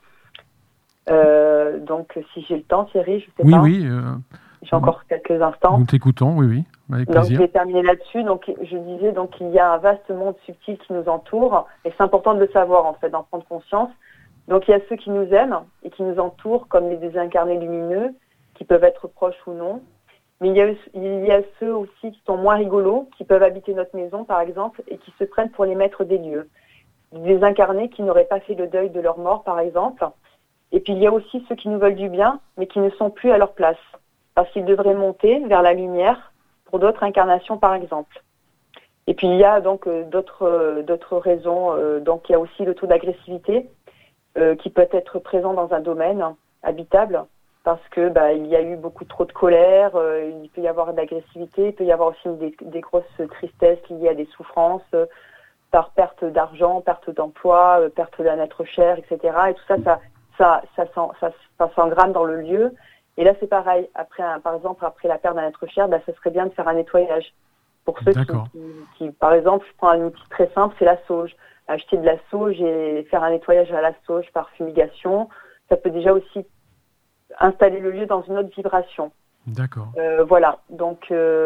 Euh, donc, si j'ai le temps, Thierry, je sais Oui, pas. oui, euh, J'ai encore quelques instants. nous t'écoutons, oui, oui, avec Donc, je plaisir. vais terminer là-dessus. Donc, je disais, donc, il y a un vaste monde subtil qui nous entoure, et c'est important de le savoir, en fait, d'en prendre conscience. Donc, il y a ceux qui nous aiment et qui nous entourent, comme les désincarnés lumineux, qui peuvent être proches ou non. Mais il y a, il y a ceux aussi qui sont moins rigolos, qui peuvent habiter notre maison, par exemple, et qui se prennent pour les maîtres des lieux. Des incarnés qui n'auraient pas fait le deuil de leur mort, par exemple. Et puis, il y a aussi ceux qui nous veulent du bien, mais qui ne sont plus à leur place, parce qu'ils devraient monter vers la lumière pour d'autres incarnations, par exemple. Et puis, il y a donc euh, d'autres, euh, d'autres raisons. Euh, donc, il y a aussi le taux d'agressivité euh, qui peut être présent dans un domaine habitable, parce que bah, il y a eu beaucoup trop de colère, euh, il peut y avoir de l'agressivité, il peut y avoir aussi des, des grosses tristesses liées à des souffrances, euh, par perte d'argent, perte d'emploi, euh, perte d'un être cher, et cetera. Et tout ça, ça, ça, ça, ça, ça, ça s'engrame dans le lieu. Et là, c'est pareil. Après, un, par exemple, après la perte d'un être cher, bah, ça serait bien de faire un nettoyage. Pour ceux qui, qui, qui, par exemple, je prends un outil très simple, c'est la sauge. Acheter de la sauge et faire un nettoyage à la sauge par fumigation, ça peut déjà aussi installer le lieu dans une autre vibration. D'accord. Euh, voilà. Donc.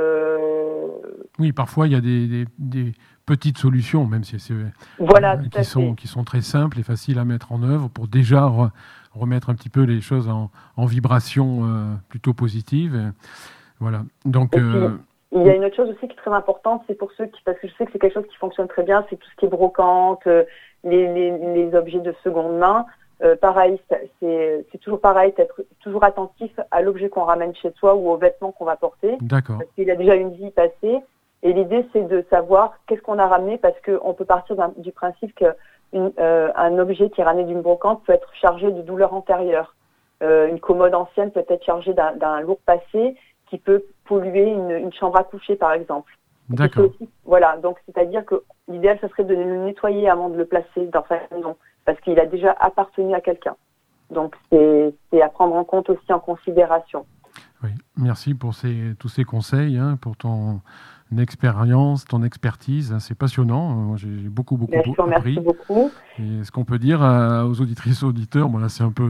Euh... Oui, parfois il y a des, des, des petites solutions, même si c'est voilà, euh, qui sont qui sont très simples et faciles à mettre en œuvre pour déjà re, remettre un petit peu les choses en, en vibration euh, plutôt positive. Et voilà. Donc. Euh... Il y a une autre chose aussi qui est très importante, c'est pour ceux qui, parce que je sais que c'est quelque chose qui fonctionne très bien, c'est tout ce qui est brocante, euh, les, les, les objets de seconde main. Euh, pareil, c'est, c'est toujours pareil, être toujours attentif à l'objet qu'on ramène chez soi ou aux vêtements qu'on va porter. D'accord. Parce qu'il a déjà une vie passée. Et l'idée, c'est de savoir qu'est-ce qu'on a ramené, parce qu'on peut partir d'un, du principe qu'un euh, objet qui est ramené d'une brocante peut être chargé de douleurs antérieures. Euh, une commode ancienne peut être chargée d'un, d'un lourd passé qui peut polluer une, une chambre à coucher, par exemple. D'accord. Aussi, voilà, donc c'est-à-dire que l'idéal, ce serait de le nettoyer avant de le placer dans sa maison, parce qu'il a déjà appartenu à quelqu'un. Donc c'est, c'est à prendre en compte aussi en considération. Oui, merci pour ces, tous ces conseils, hein, pour ton expérience, ton expertise. Hein, c'est passionnant. Moi, j'ai beaucoup, beaucoup Bien, je vous remercie appris. beaucoup. Et ce qu'on peut dire à, aux auditrices et auditeurs, bon là c'est un peu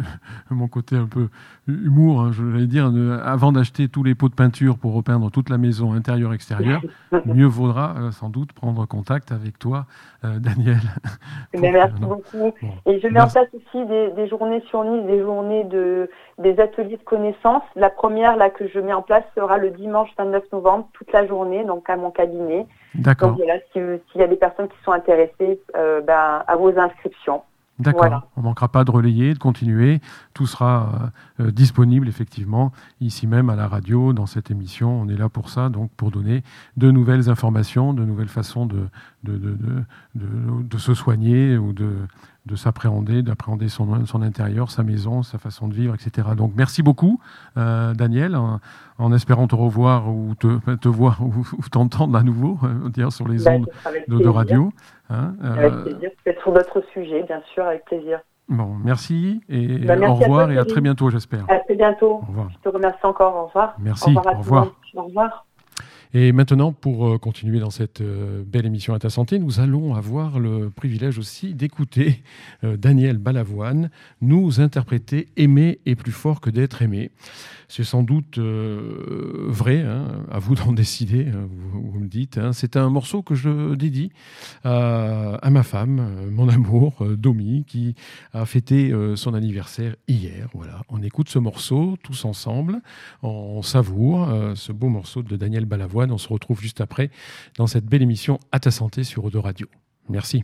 mon côté un peu humour, hein, je voulais dire, de, avant d'acheter tous les pots de peinture pour repeindre toute la maison intérieure-extérieure, mieux vaudra euh, sans doute prendre contact avec toi, euh, Daniel. Mais merci beaucoup. Bon, et je mets merci. en place aussi des, des journées sur Nice, des journées de des ateliers de connaissances. La première là que je mets en place sera le dimanche vingt-neuf novembre, toute la journée, donc à mon cabinet. D'accord. Donc voilà, si, s'il y a des personnes qui sont intéressées, euh, ben, à vos inscriptions. D'accord, Voilà. on ne manquera pas de relayer, de continuer. Tout sera euh, euh, disponible effectivement ici même à la radio, dans cette émission. On est là pour ça, donc pour donner de nouvelles informations, de nouvelles façons de, de, de, de, de, de se soigner ou de, de s'appréhender, d'appréhender son, son intérieur, sa maison, sa façon de vivre, et cetera. Donc merci beaucoup euh, Daniel, en, en espérant te revoir ou te, te voir ou, ou t'entendre à nouveau euh, dire, sur les Bah, ondes ce sera avec de, de plaisir. radio. Hein, euh, Avec plaisir. Peut-être sur d'autres sujets, bien sûr, avec plaisir. Bon, merci et Bah, merci au revoir à toi, et à Thierry. très bientôt, j'espère. À très bientôt. Au revoir. Je te remercie encore. Au revoir. Merci, Au revoir à au tout revoir. le monde. Au revoir. Et maintenant, pour euh, continuer dans cette euh, belle émission à ta santé, nous allons avoir le privilège aussi d'écouter euh, Daniel Balavoine nous interpréter « Aimer est plus fort que d'être aimé ». C'est sans doute euh, vrai, hein, à vous d'en décider, hein, vous, vous me dites. Hein. C'est un morceau que je dédie à, à ma femme, euh, mon amour, euh, Domi, qui a fêté euh, son anniversaire hier. Voilà. On écoute ce morceau tous ensemble, on savoure euh, ce beau morceau de Daniel Balavoine. On se retrouve juste après dans cette belle émission À ta santé sur Eau de Radio. Merci.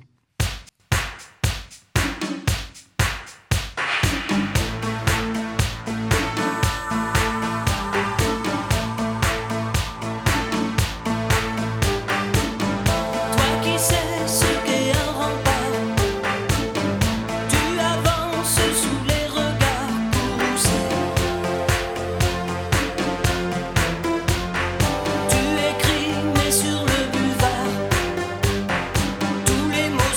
Tous les mots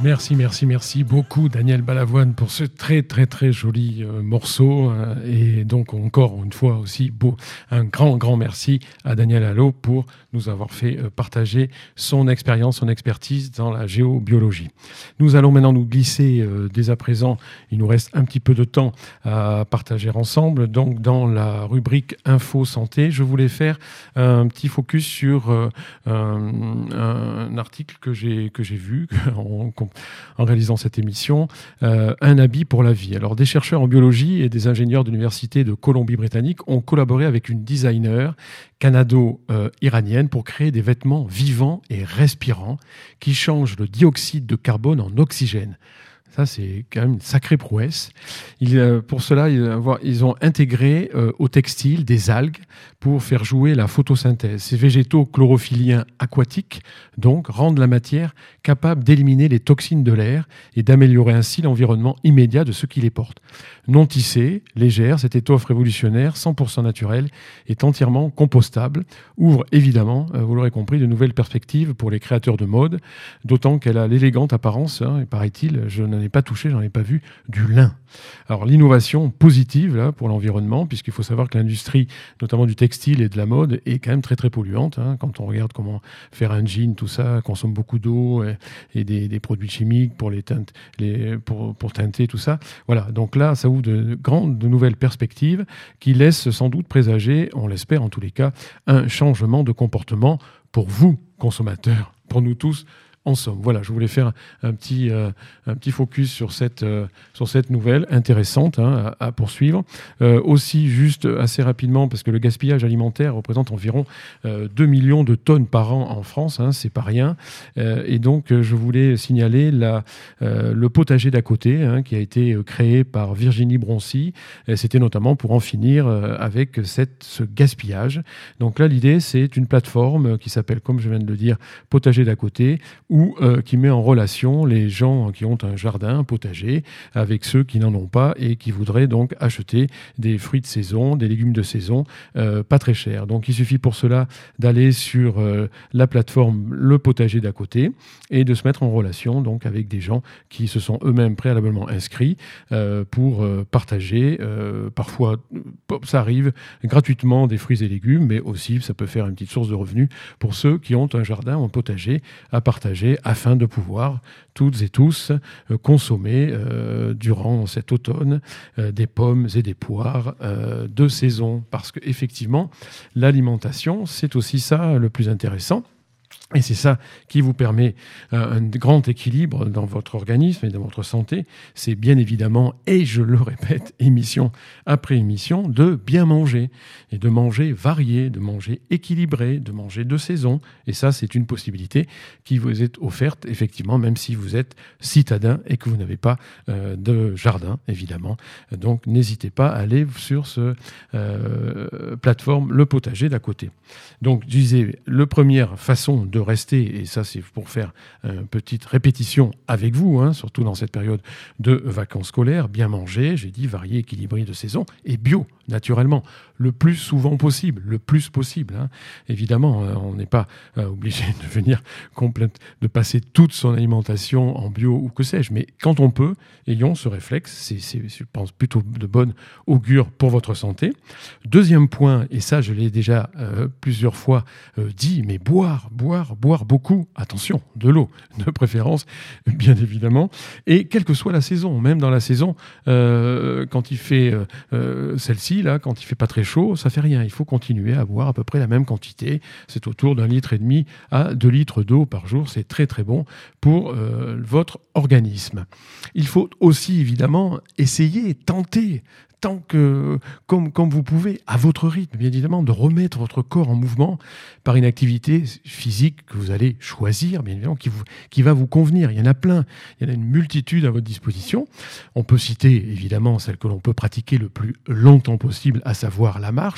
Merci, merci, merci beaucoup Daniel Balavoine pour ce très très très joli euh, morceau euh, et donc encore une fois aussi beau, un grand grand merci à Daniel Allo pour nous avoir fait euh, partager son expérience, son expertise dans la géobiologie. Nous allons maintenant nous glisser euh, dès à présent, il nous reste un petit peu de temps à partager ensemble, donc dans la rubrique Info Santé, je voulais faire un petit focus sur euh, un, un article que j'ai que j'ai vu en en réalisant cette émission, euh, un habit pour la vie. Alors, des chercheurs en biologie et des ingénieurs de l'Université de Colombie-Britannique ont collaboré avec une designer canado-iranienne pour créer des vêtements vivants et respirants qui changent le dioxyde de carbone en oxygène. Ça, c'est quand même une sacrée prouesse. Ils, euh, pour cela, ils, ils ont intégré euh, au textile des algues pour faire jouer la photosynthèse. Ces végétaux chlorophylliens aquatiques, donc, rendent la matière capable d'éliminer les toxines de l'air et d'améliorer ainsi l'environnement immédiat de ceux qui les portent. Non tissée, légère, cette étoffe révolutionnaire, cent pour cent naturelle, est entièrement compostable, ouvre évidemment, euh, vous l'aurez compris, de nouvelles perspectives pour les créateurs de mode, d'autant qu'elle a l'élégante apparence, hein, et paraît-il, je n'en ai pas touché, j'en ai pas vu, du lin. Alors l'innovation positive là, pour l'environnement, puisqu'il faut savoir que l'industrie, notamment du textile et de la mode, est quand même très très polluante. Hein, quand on regarde comment faire un jean, tout ça consomme beaucoup d'eau et, et des, des produits chimiques pour, les teintes, les, pour, pour teinter, tout ça. Voilà, donc là, ça ouvre de, de grandes, de nouvelles perspectives qui laissent sans doute présager, on l'espère en tous les cas, un changement de comportement pour vous, consommateurs, pour nous tous, en somme. Voilà, je voulais faire un petit, euh, un petit focus sur cette, euh, sur cette nouvelle intéressante hein, à, à poursuivre. Euh, aussi, juste assez rapidement, parce que le gaspillage alimentaire représente environ euh, deux millions de tonnes par an en France, hein, c'est pas rien. Euh, et donc, je voulais signaler la, euh, le potager d'à côté, hein, qui a été créé par Virginie Broncy. Et c'était notamment pour en finir euh, avec cette, ce gaspillage. Donc là, l'idée, c'est une plateforme qui s'appelle, comme je viens de le dire, Potager d'à côté, ou euh, qui met en relation les gens qui ont un jardin, un potager, avec ceux qui n'en ont pas et qui voudraient donc acheter des fruits de saison, des légumes de saison, euh, pas très chers. Donc il suffit pour cela d'aller sur euh, la plateforme Le Potager d'à côté et de se mettre en relation donc avec des gens qui se sont eux-mêmes préalablement inscrits euh, pour euh, partager. Euh, parfois, ça arrive gratuitement des fruits et légumes, mais aussi ça peut faire une petite source de revenus pour ceux qui ont un jardin ou un potager à partager afin de pouvoir toutes et tous euh, consommer euh, durant cet automne euh, des pommes et des poires euh, de saison. Parce qu'effectivement, l'alimentation, c'est aussi ça le plus intéressant. Et c'est ça qui vous permet euh, un grand équilibre dans votre organisme et dans votre santé. C'est bien évidemment, et je le répète, émission après émission, de bien manger. Et de manger varié, de manger équilibré, de manger de saison. Et ça, c'est une possibilité qui vous est offerte, effectivement, même si vous êtes citadin et que vous n'avez pas euh, de jardin, évidemment. Donc, n'hésitez pas à aller sur ce euh, plateforme Le Potager d'à côté. Donc, je disais, la première façon de rester, et ça c'est pour faire une petite répétition avec vous, hein, surtout dans cette période de vacances scolaires, bien manger, j'ai dit varié, équilibré de saison, et bio, naturellement, le plus souvent possible, le plus possible. Hein. Évidemment, euh, on n'est pas euh, obligé de venir complète, de passer toute son alimentation en bio ou que sais-je, mais quand on peut, ayons ce réflexe, c'est, c'est je pense plutôt de bonne augure pour votre santé. Deuxième point, et ça je l'ai déjà euh, plusieurs fois euh, dit, mais boire, boire, boire beaucoup, attention, de l'eau de préférence, bien évidemment, et quelle que soit la saison, même dans la saison, euh, quand il fait euh, euh, celle-ci, là, quand il fait pas très chaud, ça fait rien, il faut continuer à boire à peu près la même quantité, c'est autour d'un litre et demi à deux litres d'eau par jour, c'est très très bon pour euh, votre organisme. Il faut aussi évidemment essayer, tenter, tant que, comme, comme vous pouvez, à votre rythme, bien évidemment, de remettre votre corps en mouvement par une activité physique que vous allez choisir, bien évidemment, qui, vous, qui va vous convenir. Il y en a plein, il y en a une multitude à votre disposition. On peut citer, évidemment, celle que l'on peut pratiquer le plus longtemps possible, à savoir la marche.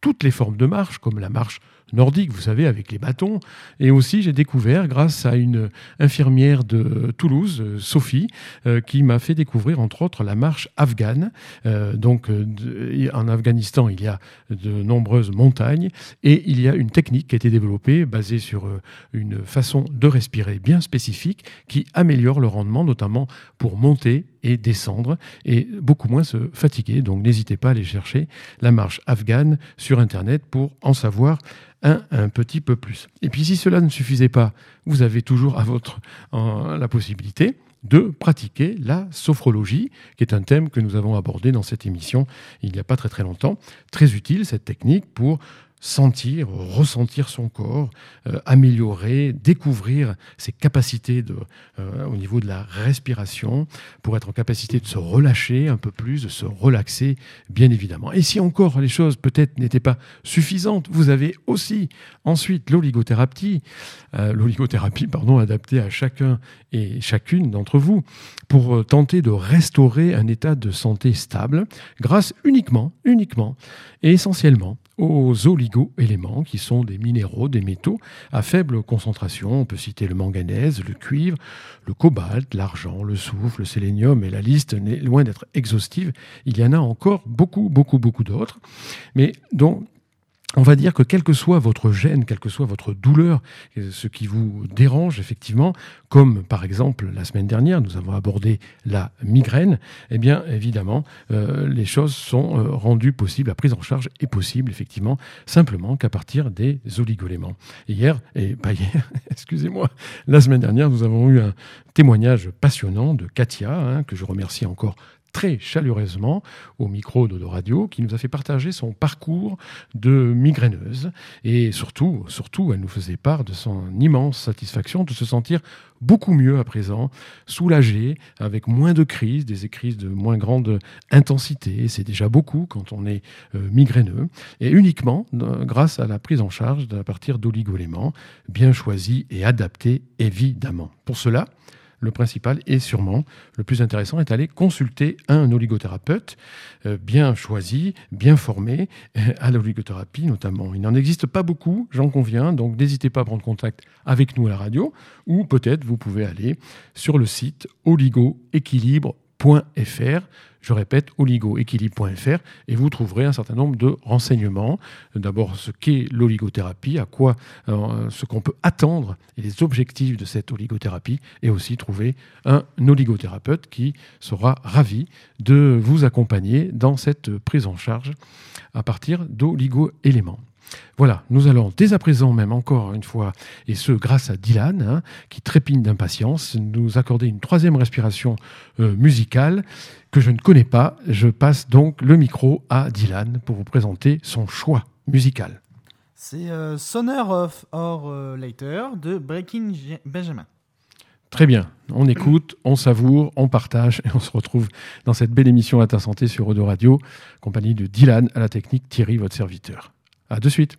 toutes les formes de marche, comme la marche nordique, vous savez, avec les bâtons. Et aussi, j'ai découvert, grâce à une infirmière de Toulouse, Sophie, euh, qui m'a fait découvrir, entre autres, la marche afghane. Euh, donc, euh, de, en Afghanistan, il y a de nombreuses montagnes et il y a une technique qui a été développée, basée sur euh, une façon de respirer bien spécifique, qui améliore le rendement, notamment pour monter et descendre, et beaucoup moins se fatiguer. Donc, n'hésitez pas à aller chercher la marche afghane sur Internet pour en savoir un, un petit peu plus. Et puis, si cela ne suffisait pas, vous avez toujours à votre, en, la possibilité de pratiquer la sophrologie, qui est un thème que nous avons abordé dans cette émission il n'y a pas très très longtemps. Très utile, cette technique, pour sentir, ressentir son corps, euh, améliorer, découvrir ses capacités de, euh, au niveau de la respiration, pour être en capacité de se relâcher un peu plus, de se relaxer, bien évidemment. Et si encore les choses peut-être n'étaient pas suffisantes, vous avez aussi ensuite l'oligothérapie, euh, l'oligothérapie pardon, adaptée à chacun et chacune d'entre vous, pour tenter de restaurer un état de santé stable, grâce uniquement, uniquement et essentiellement aux oligo-éléments, qui sont des minéraux, des métaux à faible concentration. On peut citer le manganèse, le cuivre, le cobalt, l'argent, le soufre, le sélénium, et la liste n'est loin d'être exhaustive. Il y en a encore beaucoup, beaucoup, beaucoup d'autres. Mais donc, on va dire que quel que soit votre gêne, quelle que soit votre douleur, ce qui vous dérange effectivement, comme par exemple la semaine dernière, nous avons abordé la migraine, eh bien évidemment, euh, les choses sont euh, rendues possibles, la prise en charge est possible effectivement, simplement qu'à partir des oligoéléments. Et hier, et pas hier, excusez-moi, la semaine dernière, nous avons eu un témoignage passionnant de Katia, hein, que je remercie encore très chaleureusement au micro d'Odo Radio, qui nous a fait partager son parcours de migraineuse. Et surtout, surtout, elle nous faisait part de son immense satisfaction de se sentir beaucoup mieux à présent, soulagée, avec moins de crises, des crises de moins grande intensité. C'est déjà beaucoup quand on est euh, migraineux. Et uniquement euh, grâce à la prise en charge à partir d'oligo-éléments bien choisis et adaptés, évidemment. Pour cela, le principal et sûrement le plus intéressant est d'aller consulter un oligothérapeute euh, bien choisi, bien formé euh, à l'oligothérapie notamment. Il n'en existe pas beaucoup, j'en conviens, donc n'hésitez pas à prendre contact avec nous à la radio, ou peut-être vous pouvez aller sur le site oligoéquilibre point f r. Je répète, oligoéquilibre point f r, et vous trouverez un certain nombre de renseignements. D'abord, ce qu'est l'oligothérapie, à quoi, euh, ce qu'on peut attendre et les objectifs de cette oligothérapie, et aussi trouver un oligothérapeute qui sera ravi de vous accompagner dans cette prise en charge à partir d'oligo-éléments. Voilà, nous allons dès à présent, même encore une fois, et ce grâce à Dylan, hein, qui trépigne d'impatience, nous accorder une troisième respiration euh, musicale que je ne connais pas. Je passe donc le micro à Dylan pour vous présenter son choix musical. C'est euh, Sooner of or uh, Later de Breaking Benjamin. Très bien, on écoute, on savoure, on partage et on se retrouve dans cette belle émission à ta santé sur Odo Radio, compagnie de Dylan, à la technique Thierry, votre serviteur. À de suite.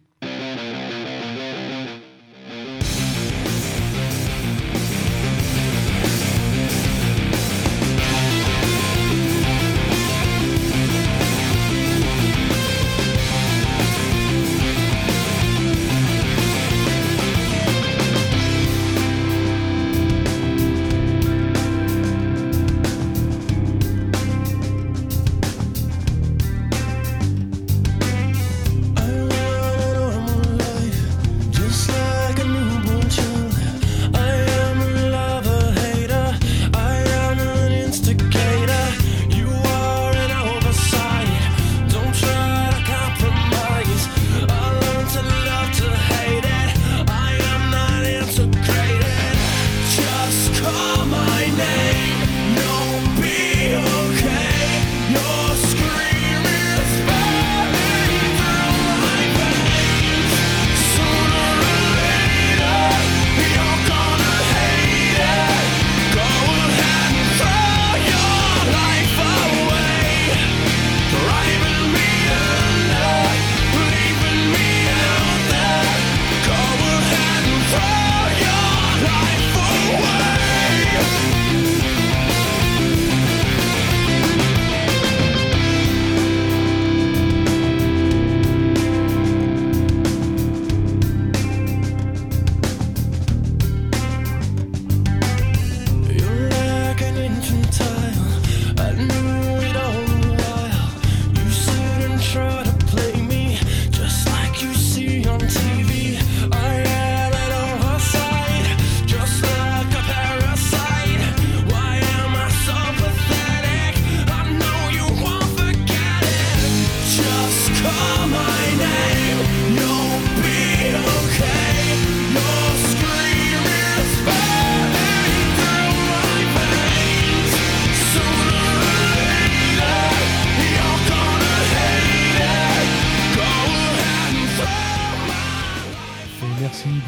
I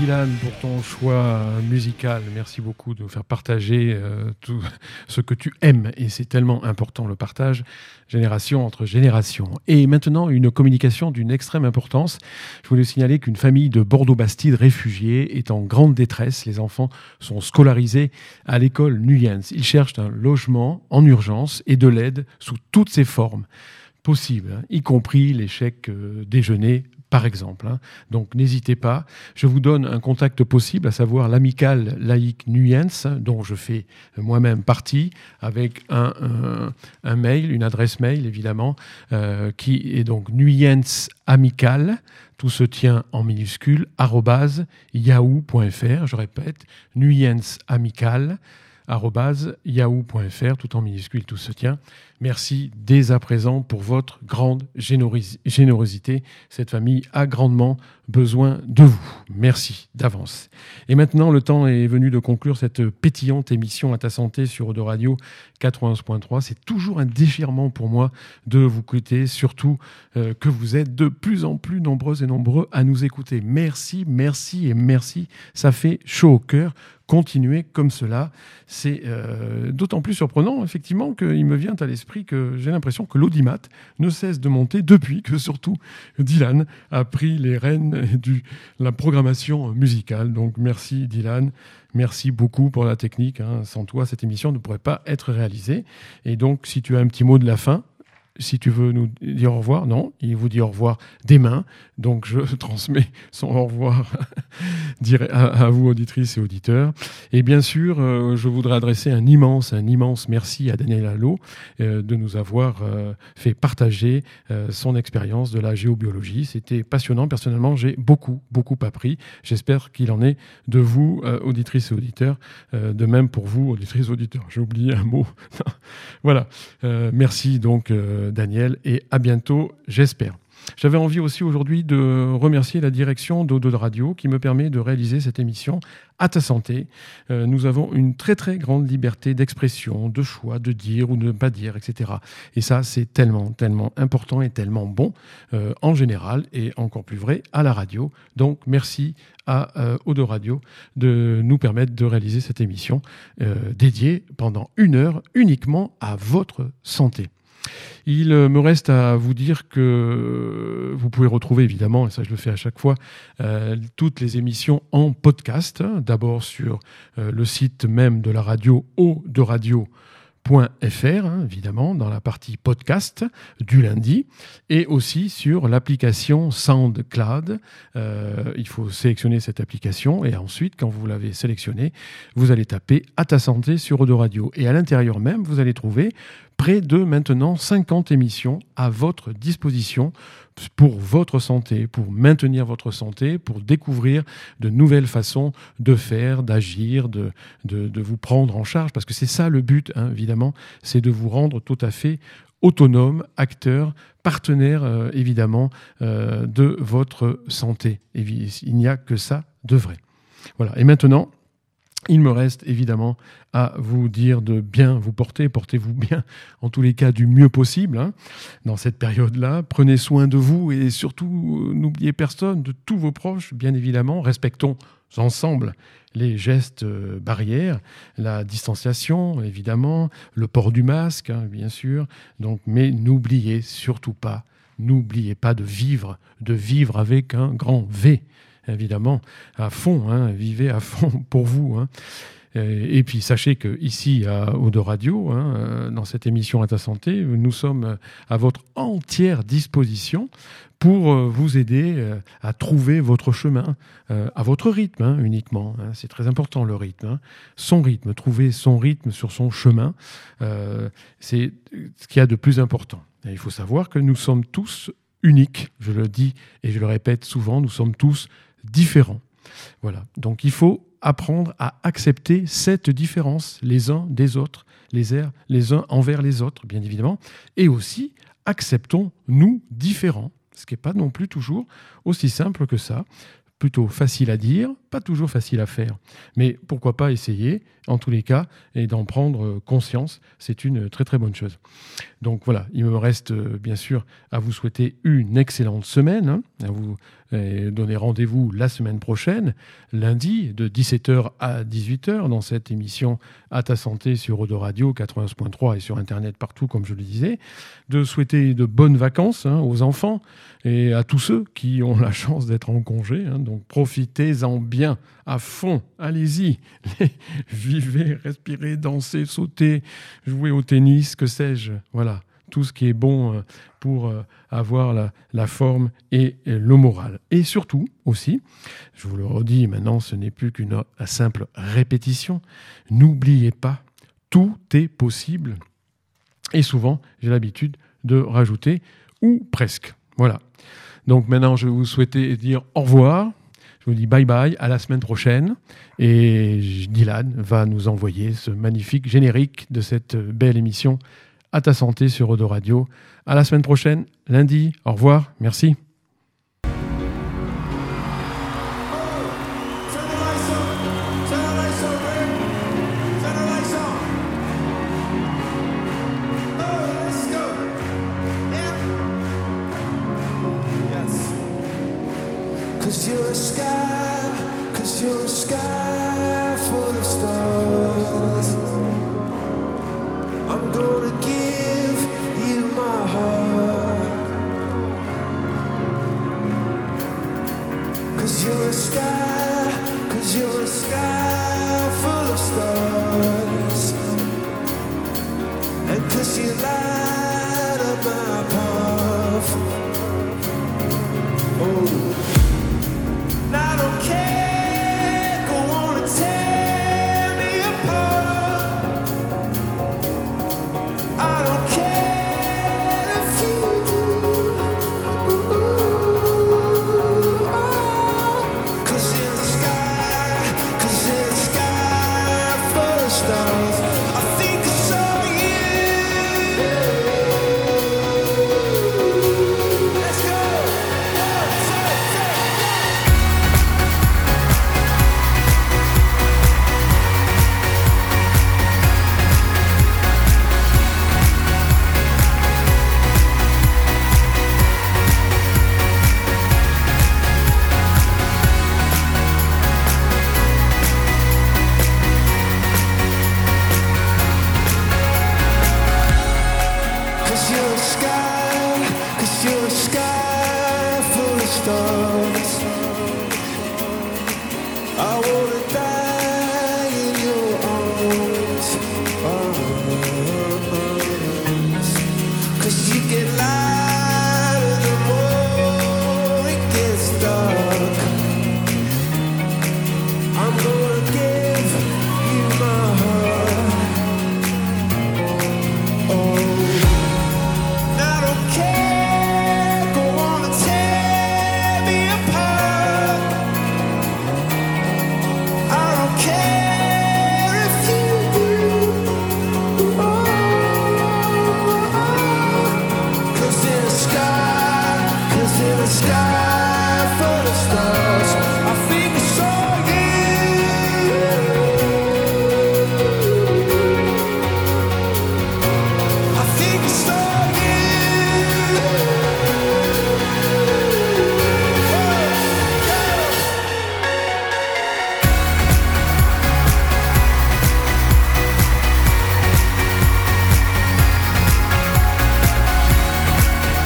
Dylan pour ton choix musical. Merci beaucoup de nous faire partager euh, tout ce que tu aimes. Et c'est tellement important le partage, génération entre générations. Et maintenant, une communication d'une extrême importance. Je voulais signaler qu'une famille de Bordeaux-Bastide réfugiés est en grande détresse. Les enfants sont scolarisés à l'école Nuyens. Ils cherchent un logement en urgence et de l'aide sous toutes ses formes possibles, hein, y compris les chèques euh, déjeuner, par exemple. Hein. Donc n'hésitez pas. Je vous donne un contact possible, à savoir l'amicale laïque Nuyens, dont je fais moi-même partie, avec un, un, un mail, une adresse mail évidemment, euh, qui est donc nuyensamicale, tout se tient en minuscule, arobase yahoo point fr. Je répète, nuyensamicale, arobase yahoo point fr, tout en minuscule, tout se tient. Merci dès à présent pour votre grande généris- générosité. Cette famille a grandement besoin de vous. Merci d'avance. Et maintenant, le temps est venu de conclure cette pétillante émission à ta santé sur Eau de Radio quatre-vingt-onze point trois. C'est toujours un déchirement pour moi de vous écouter, surtout euh, que vous êtes de plus en plus nombreux et nombreux à nous écouter. Merci, merci et merci. Ça fait chaud au cœur. Continuez comme cela. C'est euh, d'autant plus surprenant, effectivement, qu'il me vient à l'esprit que j'ai l'impression que l'audimat ne cesse de monter depuis que, surtout, Dylan a pris les rênes de la programmation musicale. Donc, merci Dylan. Merci beaucoup pour la technique. Hein. Sans toi, cette émission ne pourrait pas être réalisée. Et donc, si tu as un petit mot de la fin, si tu veux nous dire au revoir, non, il vous dit au revoir demain. Donc, je transmets son au revoir à, à vous, auditrices et auditeurs. Et bien sûr, euh, je voudrais adresser un immense, un immense merci à Daniel Allot euh, de nous avoir euh, fait partager euh, son expérience de la géobiologie. C'était passionnant. Personnellement, j'ai beaucoup, beaucoup appris. J'espère qu'il en est de vous, euh, auditrices et auditeurs. Euh, de même pour vous, auditrices et auditeurs. J'ai oublié un mot. Voilà. Euh, merci donc, euh, Daniel, et à bientôt, j'espère. J'avais envie aussi aujourd'hui de remercier la direction d'Eau de Radio qui me permet de réaliser cette émission à ta santé. Euh, nous avons une très très grande liberté d'expression, de choix, de dire ou de ne pas dire, et cetera. Et ça, c'est tellement, tellement important et tellement bon euh, en général et encore plus vrai à la radio. Donc, merci à euh, Eau de Radio de nous permettre de réaliser cette émission euh, dédiée pendant une heure uniquement à votre santé. Il me reste à vous dire que vous pouvez retrouver évidemment, et ça je le fais à chaque fois, euh, toutes les émissions en podcast. D'abord sur euh, le site même de la radio eau de radio point f r, hein, évidemment, dans la partie podcast du lundi, et aussi sur l'application SoundCloud. Euh, il faut sélectionner cette application, et ensuite, quand vous l'avez sélectionnée, vous allez taper « À ta santé » sur Eau de Radio. Et à l'intérieur même, vous allez trouver près de maintenant cinquante émissions à votre disposition pour votre santé, pour maintenir votre santé, pour découvrir de nouvelles façons de faire, d'agir, de, de, de vous prendre en charge. Parce que c'est ça le but, hein, évidemment, c'est de vous rendre tout à fait autonome, acteur, partenaire, euh, évidemment, euh, de votre santé. Et il n'y a que ça de vrai. Voilà. Et maintenant, il me reste évidemment à vous dire de bien vous porter, portez-vous bien, en tous les cas du mieux possible, hein, dans cette période-là. Prenez soin de vous et surtout, n'oubliez personne, de tous vos proches, bien évidemment. Respectons ensemble les gestes euh, barrières, la distanciation, évidemment, le port du masque, hein, bien sûr. Donc, mais n'oubliez surtout pas, n'oubliez pas de vivre, de vivre avec un grand V. Évidemment, à fond, hein, vivez à fond pour vous. Hein. Et puis, sachez qu'ici, à Eau de Radio, hein, dans cette émission à ta santé, nous sommes à votre entière disposition pour vous aider à trouver votre chemin à votre rythme, hein, uniquement. Hein. C'est très important, le rythme. Hein. Son rythme, trouver son rythme sur son chemin, euh, c'est ce qu'il y a de plus important. Et il faut savoir que nous sommes tous uniques, je le dis et je le répète souvent, nous sommes tous différents. Voilà. Donc il faut apprendre à accepter cette différence les uns des autres, les, airs, les uns envers les autres, bien évidemment, et aussi acceptons-nous différents, ce qui n'est pas non plus toujours aussi simple que ça. plutôt facile à dire, pas toujours facile à faire. Mais pourquoi pas essayer, en tous les cas, et d'en prendre conscience, c'est une très très bonne chose. Donc voilà, il me reste euh, bien sûr à vous souhaiter une excellente semaine, hein, à vous euh, donner rendez-vous la semaine prochaine, lundi, de dix-sept heures à dix-huit heures, dans cette émission À ta santé sur Autoradio quatre-vingt-onze point trois et sur Internet partout, comme je le disais, de souhaiter de bonnes vacances hein, aux enfants et à tous ceux qui ont la chance d'être en congé. Hein, donc profitez-en bien, à fond, allez-y, vivez, respirez, dansez, sautez, jouez au tennis, que sais-je, voilà, tout ce qui est bon pour avoir la, la forme et le moral. Et surtout aussi, je vous le redis maintenant, ce n'est plus qu'une simple répétition, n'oubliez pas, tout est possible. Et souvent, j'ai l'habitude de rajouter ou presque. Voilà. Donc maintenant, je vais vous souhaiter dire au revoir. Je vous dis bye bye, à la semaine prochaine. Et Dylan va nous envoyer ce magnifique générique de cette belle émission À ta santé sur Autoradio. À la semaine prochaine, lundi. Au revoir. Merci. Cause you're a sky, cause you're a sky full of stars. I'm gonna give you my heart. Cause you're a sky, cause you're a sky full of stars. And cause you light up my path. Oh, I don't care, go on and tear me apart. I don't care if you do. Cause in the sky, cause in the sky full of stars, I think I saw you. Let's go. Cause you're a sky, cause you're a sky